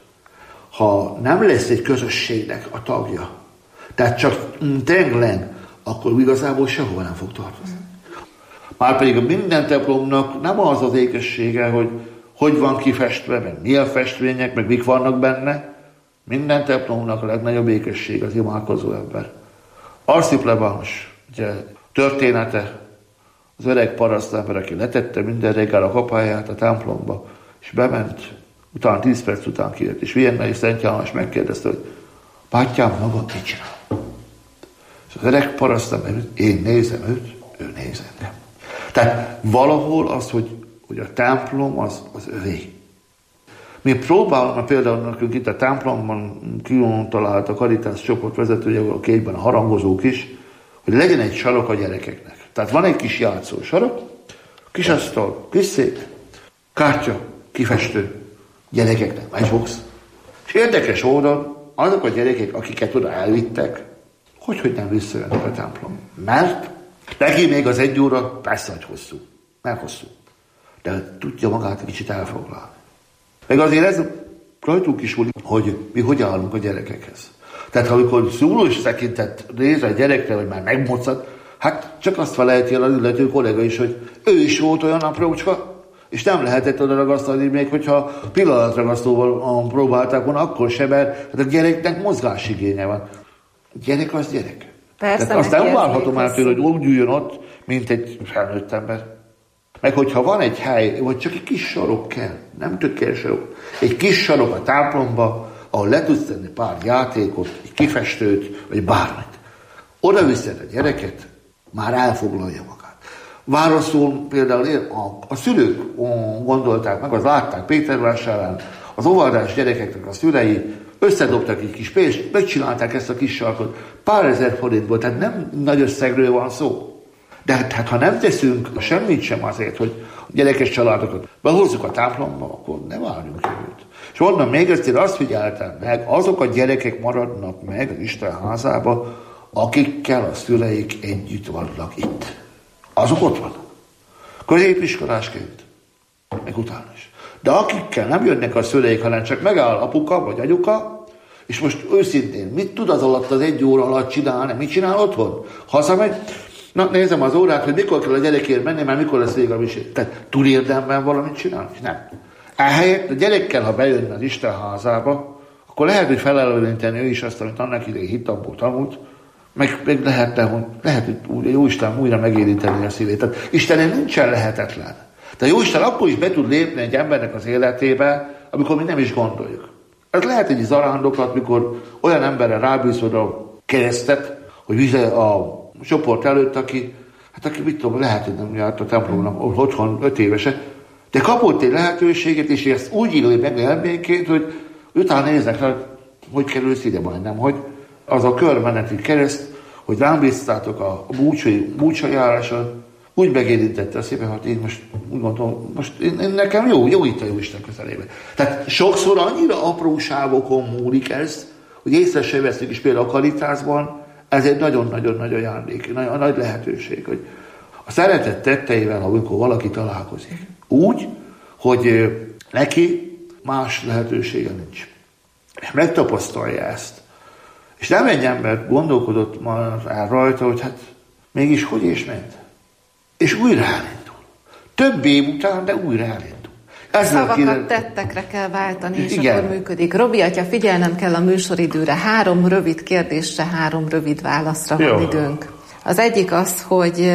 Ha nem lesz egy közösségnek a tagja, tehát csak tényleg, akkor igazából sehova nem fog tartozni. Márpedig a minden templomnak nem az az ékessége, hogy van kifestve, meg milyen festmények, meg mik vannak benne. Minden templomnak a legnagyobb ékesség az imádkozó ember. Arci plebános, ugye, története, az öreg parasztember, aki letette minden reggel a kapáját a templomba, és bement, utána 10 perc után kijött, és Viennai Szent János megkérdezte, hogy bátyám, maga mit csinál? És az öreg parasztember, én nézem őt, ő néz engem. Tehát valahol az, hogy a templom az övé. Mi próbálunk, például nekünk itt a templomban talált a Caritas csoport vezetője, a képben a harangozók is, hogy legyen egy sarok a gyerekeknek. Tehát van egy kis játszó sarok, kis asztal, kis szék, kártya, kifestő, gyerekeknek matchbox. És érdekes módon azok a gyerekek, akiket oda elvittek, hogy nem visszajönnek a templom. Mert neki még az 1 óra persze, hogy hosszú. Mert hosszú. De tudja magát egy kicsit elfoglalni. Meg azért ez rajtunk is múlik, hogy mi hogy állunk a gyerekekhez. Tehát ha amikor szúrós tekintet nézve a gyerekre, vagy már megmoczad, hát csak azt felejti el az illető kollega is, hogy ő is volt olyan aprócska, és nem lehetett oda ragasztani, még hogyha pillanatragasztóval próbálták volna, akkor sem, mert a gyereknek mozgásigénye van. A gyerek az gyerek. Persze, tehát azt nem várhatom el tőle, hogy úgy üljön ott, mint egy felnőtt ember. Meg hogyha van egy hely, vagy csak egy kis sarok kell, nem tökéletes sarok, egy kis sarok a templomba, ahol le tudsz tenni pár játékot, egy kifestőt, vagy bármit. Oda viszed a gyereket, már elfoglalja magát. Városzón például a szülők gondolták meg, az látták Pétervásárán, az óvodás gyerekeknek a szülei összedobtak egy kis pénzt, megcsinálták ezt a kis sarkot, pár ezer forintból, tehát nem nagy összegről van szó. De hát ha nem teszünk semmit sem azért, hogy a gyerekes családokat behozzuk a templomba, akkor ne várjunk jövőt. És onnan még egyszer azt figyeltem meg, azok a gyerekek maradnak meg az Isten házába, akikkel a szüleik együtt vannak itt. Azok ott vannak. Középiskolásként, meg utána is. De akikkel nem jönnek a szüleik, hanem csak megáll apuka vagy anyuka, és most őszintén, mit tud az alatt az 1 óra alatt csinálni? Mit csinál otthon? Hazamegy, na nézem az órát, hogy mikor kell a gyerekért menni, mert mikor lesz vége a misé. Tehát tud érdemben valamit csinálni? Nem. Ehelyett a gyerekkel, ha bejönne az Isten házába, akkor lehet, hogy felelőlinteni ő is azt, amit annak idején hitt, abból tanult, meg lehet, hogy Jóisten újra megérinteni a szívét. Tehát Istenen nincsen lehetetlen. De Jóisten akkor is be tud lépni egy embernek az életébe, amikor mi nem is gondoljuk. Ez lehet egy zarándoklat, mikor olyan emberre rábízod a keresztet, hogy vize a csoport előtt, aki mit tudom, lehet, hogy nem járt a templomnak otthon 5 évese, de kapott egy lehetőséget, és ezt úgy írja meg elménként, hogy utána néznek rá, hogy kerülsz ide majdnem, hogy az a körmeneti kereszt, hogy rám bíztátok a búcsai járáson, úgy megérintette a szépen, hogy én most úgy gondolom, nekem jó itt a Jóisten közelében. Tehát sokszor annyira apróságokon múlik ez, hogy észre sem veszünk is például a Caritasban, ez egy nagyon-nagyon-nagyon ajándék, nagyon nagy lehetőség, hogy a szeretet tetteivel, amikor valaki találkozik, úgy, hogy neki más lehetősége nincs. És megtapasztalja ezt. És nem egy ember gondolkodott már el rajta, hogy hát mégis hogy és ment. És újra elindul. Több év után, de újra elindul. Szavakat tettekre kell váltani, és igen, akkor működik. Robi atya, figyelnem kell a műsoridőre. 3 rövid kérdésre, 3 rövid válaszra van időnk. Az egyik az, hogy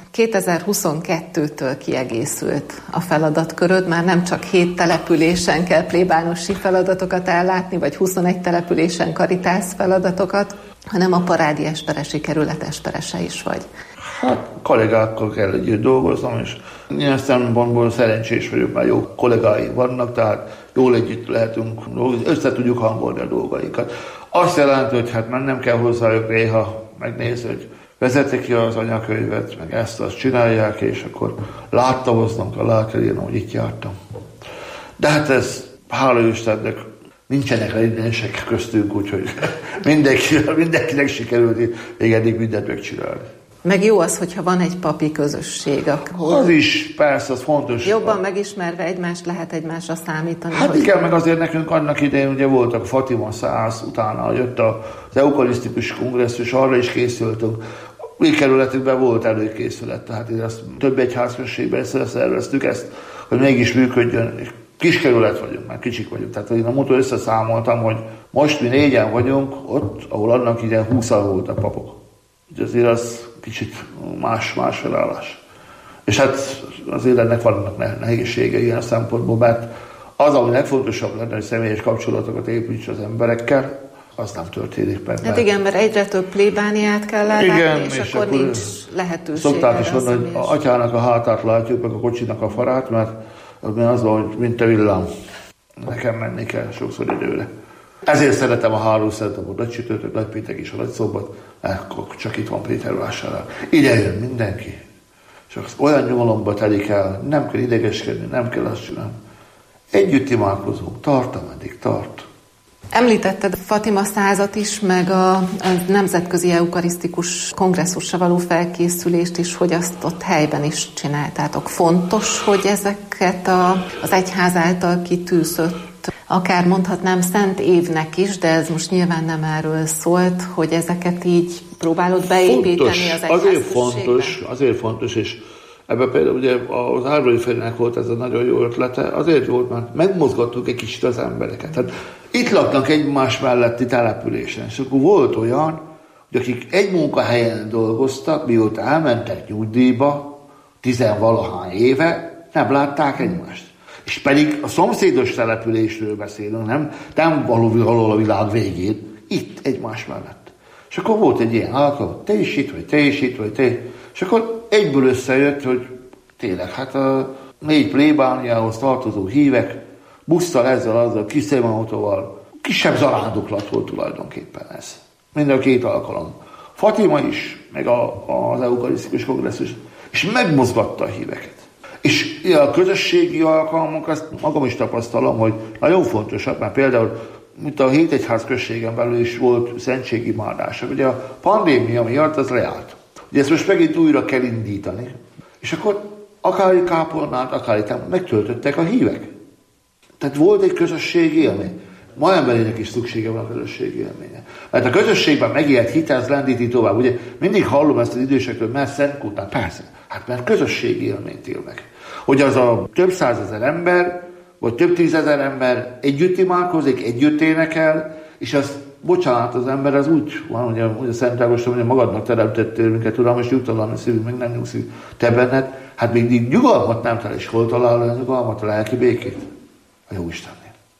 2022-től kiegészült a feladatköröd, már nem csak 7 településen kell plébánosi feladatokat ellátni, vagy 21 településen Caritas feladatokat, hanem a Parádi Esperesi kerület esperese is vagy. Hát kollégákkal kell együtt dolgoznom, és ilyen szempontból szerencsés vagyok, mert jó kollégáim vannak, tehát jól együtt lehetünk, össze tudjuk hangolni a dolgaikat. Azt jelenti, hogy hát nem kell hozzájuk néha megnézni, hogy vezetik ki az anyakönyvet, meg ezt-azt csinálják, és akkor hoznom kell, le kell írnom, hogy itt jártam. De hát ez, hála Istennek, nincsenek rendelések köztünk, úgyhogy mindenkinek sikerült még eddig mindent megcsinálni. Meg jó az, hogyha van egy papi közösség, ahol... Az is, persze, az fontos. Jobban megismerve egymást lehet egymásra számítani. Hát igen, meg azért nekünk annak idején ugye voltak a Fatima 100, utána jött az eukarisztikus kongresszus, arra is készültünk. Mi kerületünkben volt előkészület, tehát ezt több egyházközségben szerveztük ezt, hogy mégis működjön. Kis kerület vagyunk, már kicsik vagyunk. Tehát én a múltkor összeszámoltam, hogy most mi 4-en vagyunk ott, ahol annak idején 20-an voltak papok. Azért az kicsit más felállás. És hát azért ennek vannak nehézségei ilyen szempontból, mert az, ami legfontosabb lenne, hogy személyes kapcsolatokat építs az emberekkel, az nem történik benne. Hát igen, mert egyre több plébániát kell látni, és akkor nincs lehetőség. Szokták is mondani, hogy atyának a hátát látjuk, meg a kocsinak a farát, mert az van, hogy mint a villám. nekem menni kell sokszor időre. Ezért szeretem a hálószentet, nagy csütörtök, nagy péntek és a nagy szombat, akkor csak itt van Pétervásárnál. Ide jön mindenki. Csak olyan nyugalomba telik el, nem kell idegeskedni, nem kell azt csinálni. Együtt imádkozunk, tart, ameddig tart. Említetted Fatima 100-at is, meg a Nemzetközi Eukarisztikus Kongresszusra való felkészülést is, hogy azt ott helyben is csináltátok. Fontos, hogy ezeket az egyház által kitűzött, akár mondhatnám szent évnek is, de ez most nyilván nem erről szólt, hogy ezeket így próbálod beépíteni fontos, az egyházközségbe? Azért fontos, és ebben például ugye az Árvai Ferinek volt ez a nagyon jó ötlete, azért volt, mert megmozgattuk egy kicsit az embereket. Tehát itt laknak egymás melletti településen, és akkor volt olyan, hogy akik egy munkahelyen dolgoztak, mióta elmentek nyugdíjba, 10-valahány éve, nem látták egymást. És pedig a szomszédos településről beszélünk, nem valahol a világ végén, itt egymás mellett. És akkor volt egy ilyen alkalom, te is itt vagy, te is itt vagy, te. És akkor egyből összejött, hogy tényleg, hát a 4 plébániához tartozó hívek, busszal, ezzel, azzal, kis szemautóval, kisebb zarándoklat volt tulajdonképpen ez. Mind a 2 alkalom. Fatima is, meg az Eukarisztikus Kongresszus, és megmozgatta a híveket. És a közösségi alkalmak, azt magam is tapasztalom, hogy nagyon fontosak, mert például, mint a 7 egyház községen belül is volt szentségimádás. Ugye a pandémia miatt az leállt. Ugye ezt most megint újra kell indítani. És akkor akár egy kápolnát, akár egy megtöltöttek a hívek. Tehát volt egy közösségi élmény. Ma emberének is szüksége van a közösségi élménye. Mert a közösségben megélt hit, ez lendíti tovább. Ugye mindig hallom ezt az idősekről, mert szentkultán. Persze, hát mert közösségi élményt él meg. Hogy az a több 100 000 ember, vagy több 10 000 ember együtt imádkozik, együtt énekel, és az, bocsánat, az ember az úgy van, hogy a Szent Ágoston mondja, magadnak teremtettél minket, Uram, és nyugtalan szívünk, meg nem nyugszik te benned. Hát mindig nyugalmat nem talál, és hol talál a nyugalmat, a lelki békét? A Jóistennél.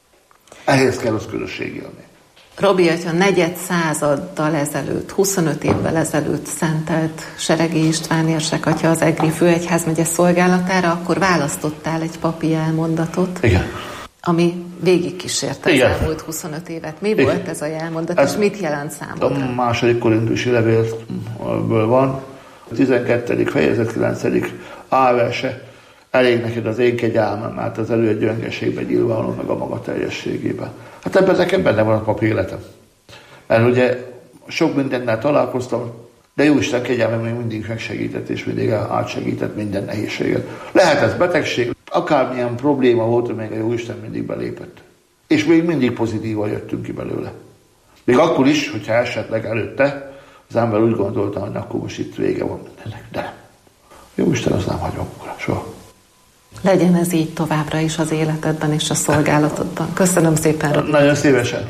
Ehhez kell az közösségi élmény. Robi, hogyha 4. századdal ezelőtt, 25 évvel ezelőtt szentelt Seregi István érsekatya az Egri Főegyházmegye szolgálatára, akkor választottál egy papi elmondatot. Igen. Ami végigkísérte az elmúlt 25 évet. Mi igen. volt ez a elmondat, és mit jelent számodra? A második korintusi levélből van, a 12. fejezet 9. álverse. Elég neked az én kegyelmem, mert az elő egy gyöngeségben nyilvánul meg a maga teljességében. Hát ebben nekem benne van a papi életem. Mert ugye sok mindennel találkoztam, de Jóisten kegyelme még mindig megsegített, és mindig átsegített minden nehézséget. Lehet ez betegség, akármilyen probléma volt, még a Jóisten mindig belépett. És még mindig pozitívan jöttünk ki belőle. Még akkor is, hogyha esetleg előtte az ember úgy gondolta, hogy akkor most itt vége van mindennek. De Jóisten az nem hagy magunkra, soha. Legyen ez így továbbra is az életedben és a szolgálatodban. Köszönöm szépen, Robi. Nagyon szívesen.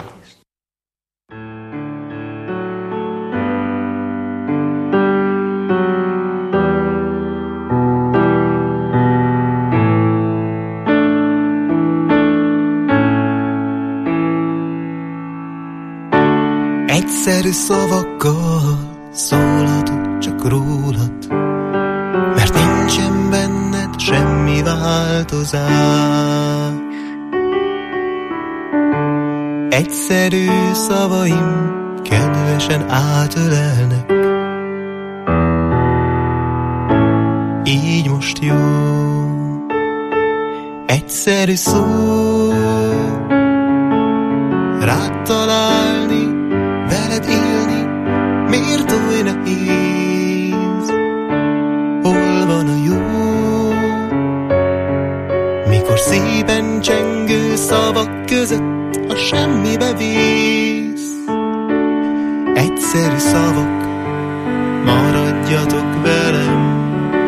Egyszerű szavakkal szólhatok csak rólad, mert nincsen benned semmi változás. Egyszerű szavaim kedvesen átölelnek, így most jó. Egyszerű szó rád találni, veled élni, miért oly nehéz? Hol van a jó? Mikor szíven csengő szavak között a semmibe vész. Egyszerű szavak, maradjatok velem,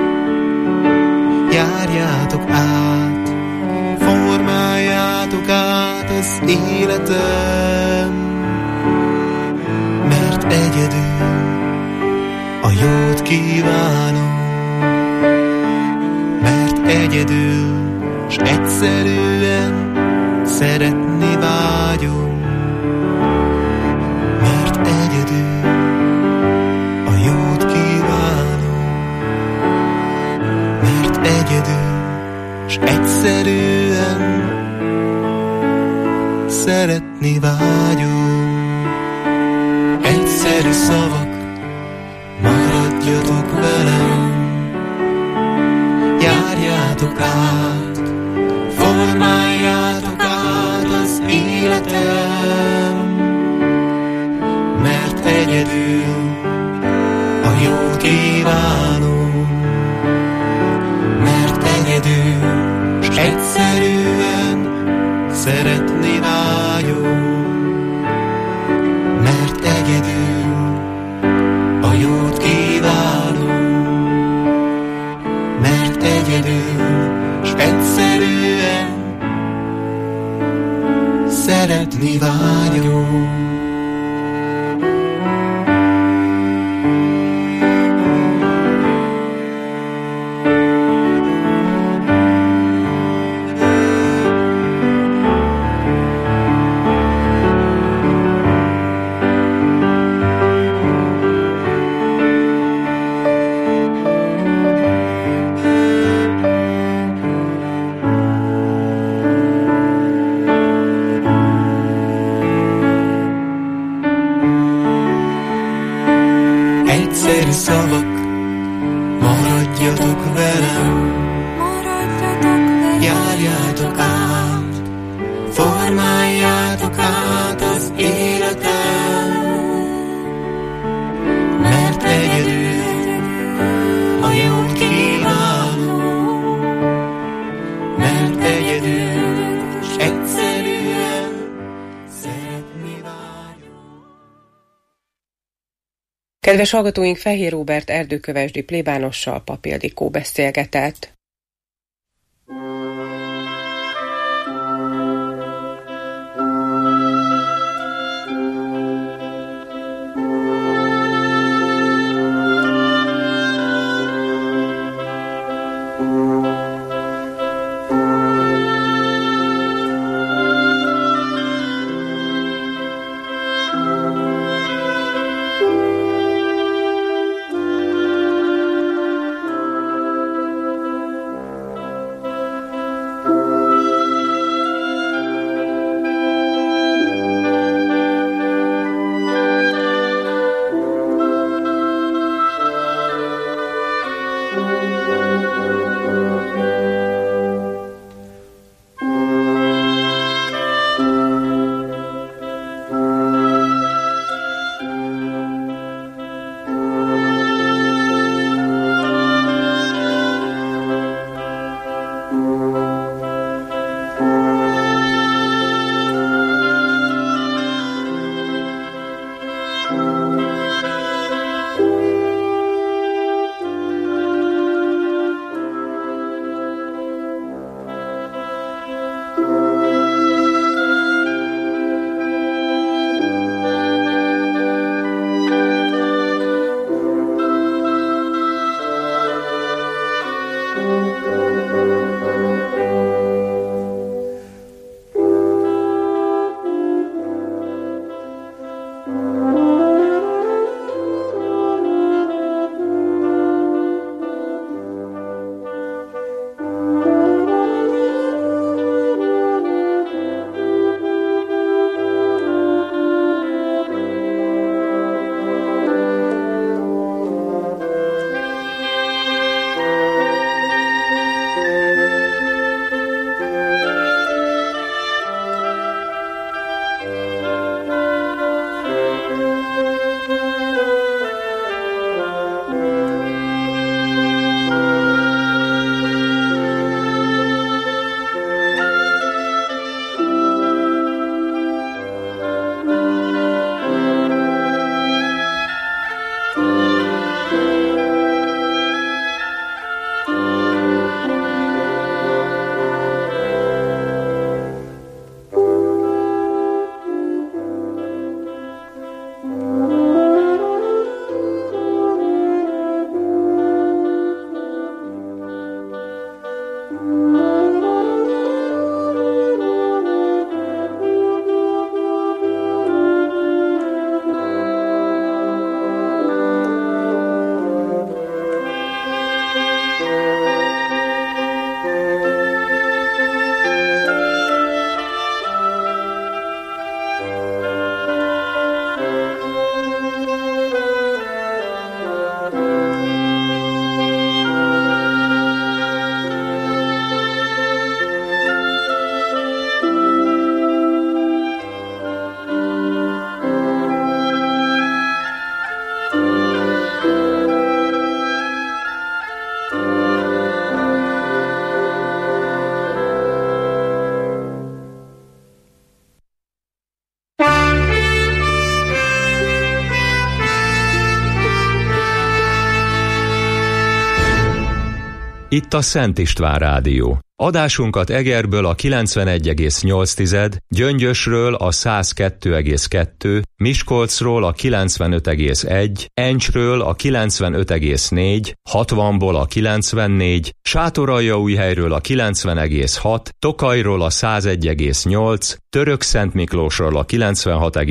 járjátok át, formáljátok át az életem, mert egyedül a jót kívánom, mert egyedül s egyszerűen szeretni vágyom, mert egyedül a jót kívánom, mert egyedül s egyszerűen Egyszerű szavak, maradjatok velem, járjátok át, formáljátok át az életem, mert egyedül a jót kívánom, mert egyedül s egyszerűen szeretni vágyom, mert egyedül a jót kívánom, mert egyedül s egyszerűen szeretni vágyom. Egyszerű szavak, maradjatok velem, járjátok át, formáljátok át az életem, mert egyedül a jót kívánom, mert egyedül s egyszerűen szeretni vágyom. Kedves hallgatóink, Fehér Róbert erdőkövesdi plébánossal Pap Ildikó beszélgetett. Itt a Szent István Rádió. Adásunkat Egerből a 91,8, Gyöngyösről a 102,2, Miskolcról a 95,1, Encsről a 95,4, 60-ból a 94, Sátoraljaújhelyről a 90,6, Tokajról a 101,8, Törökszentmiklósról a 96,8,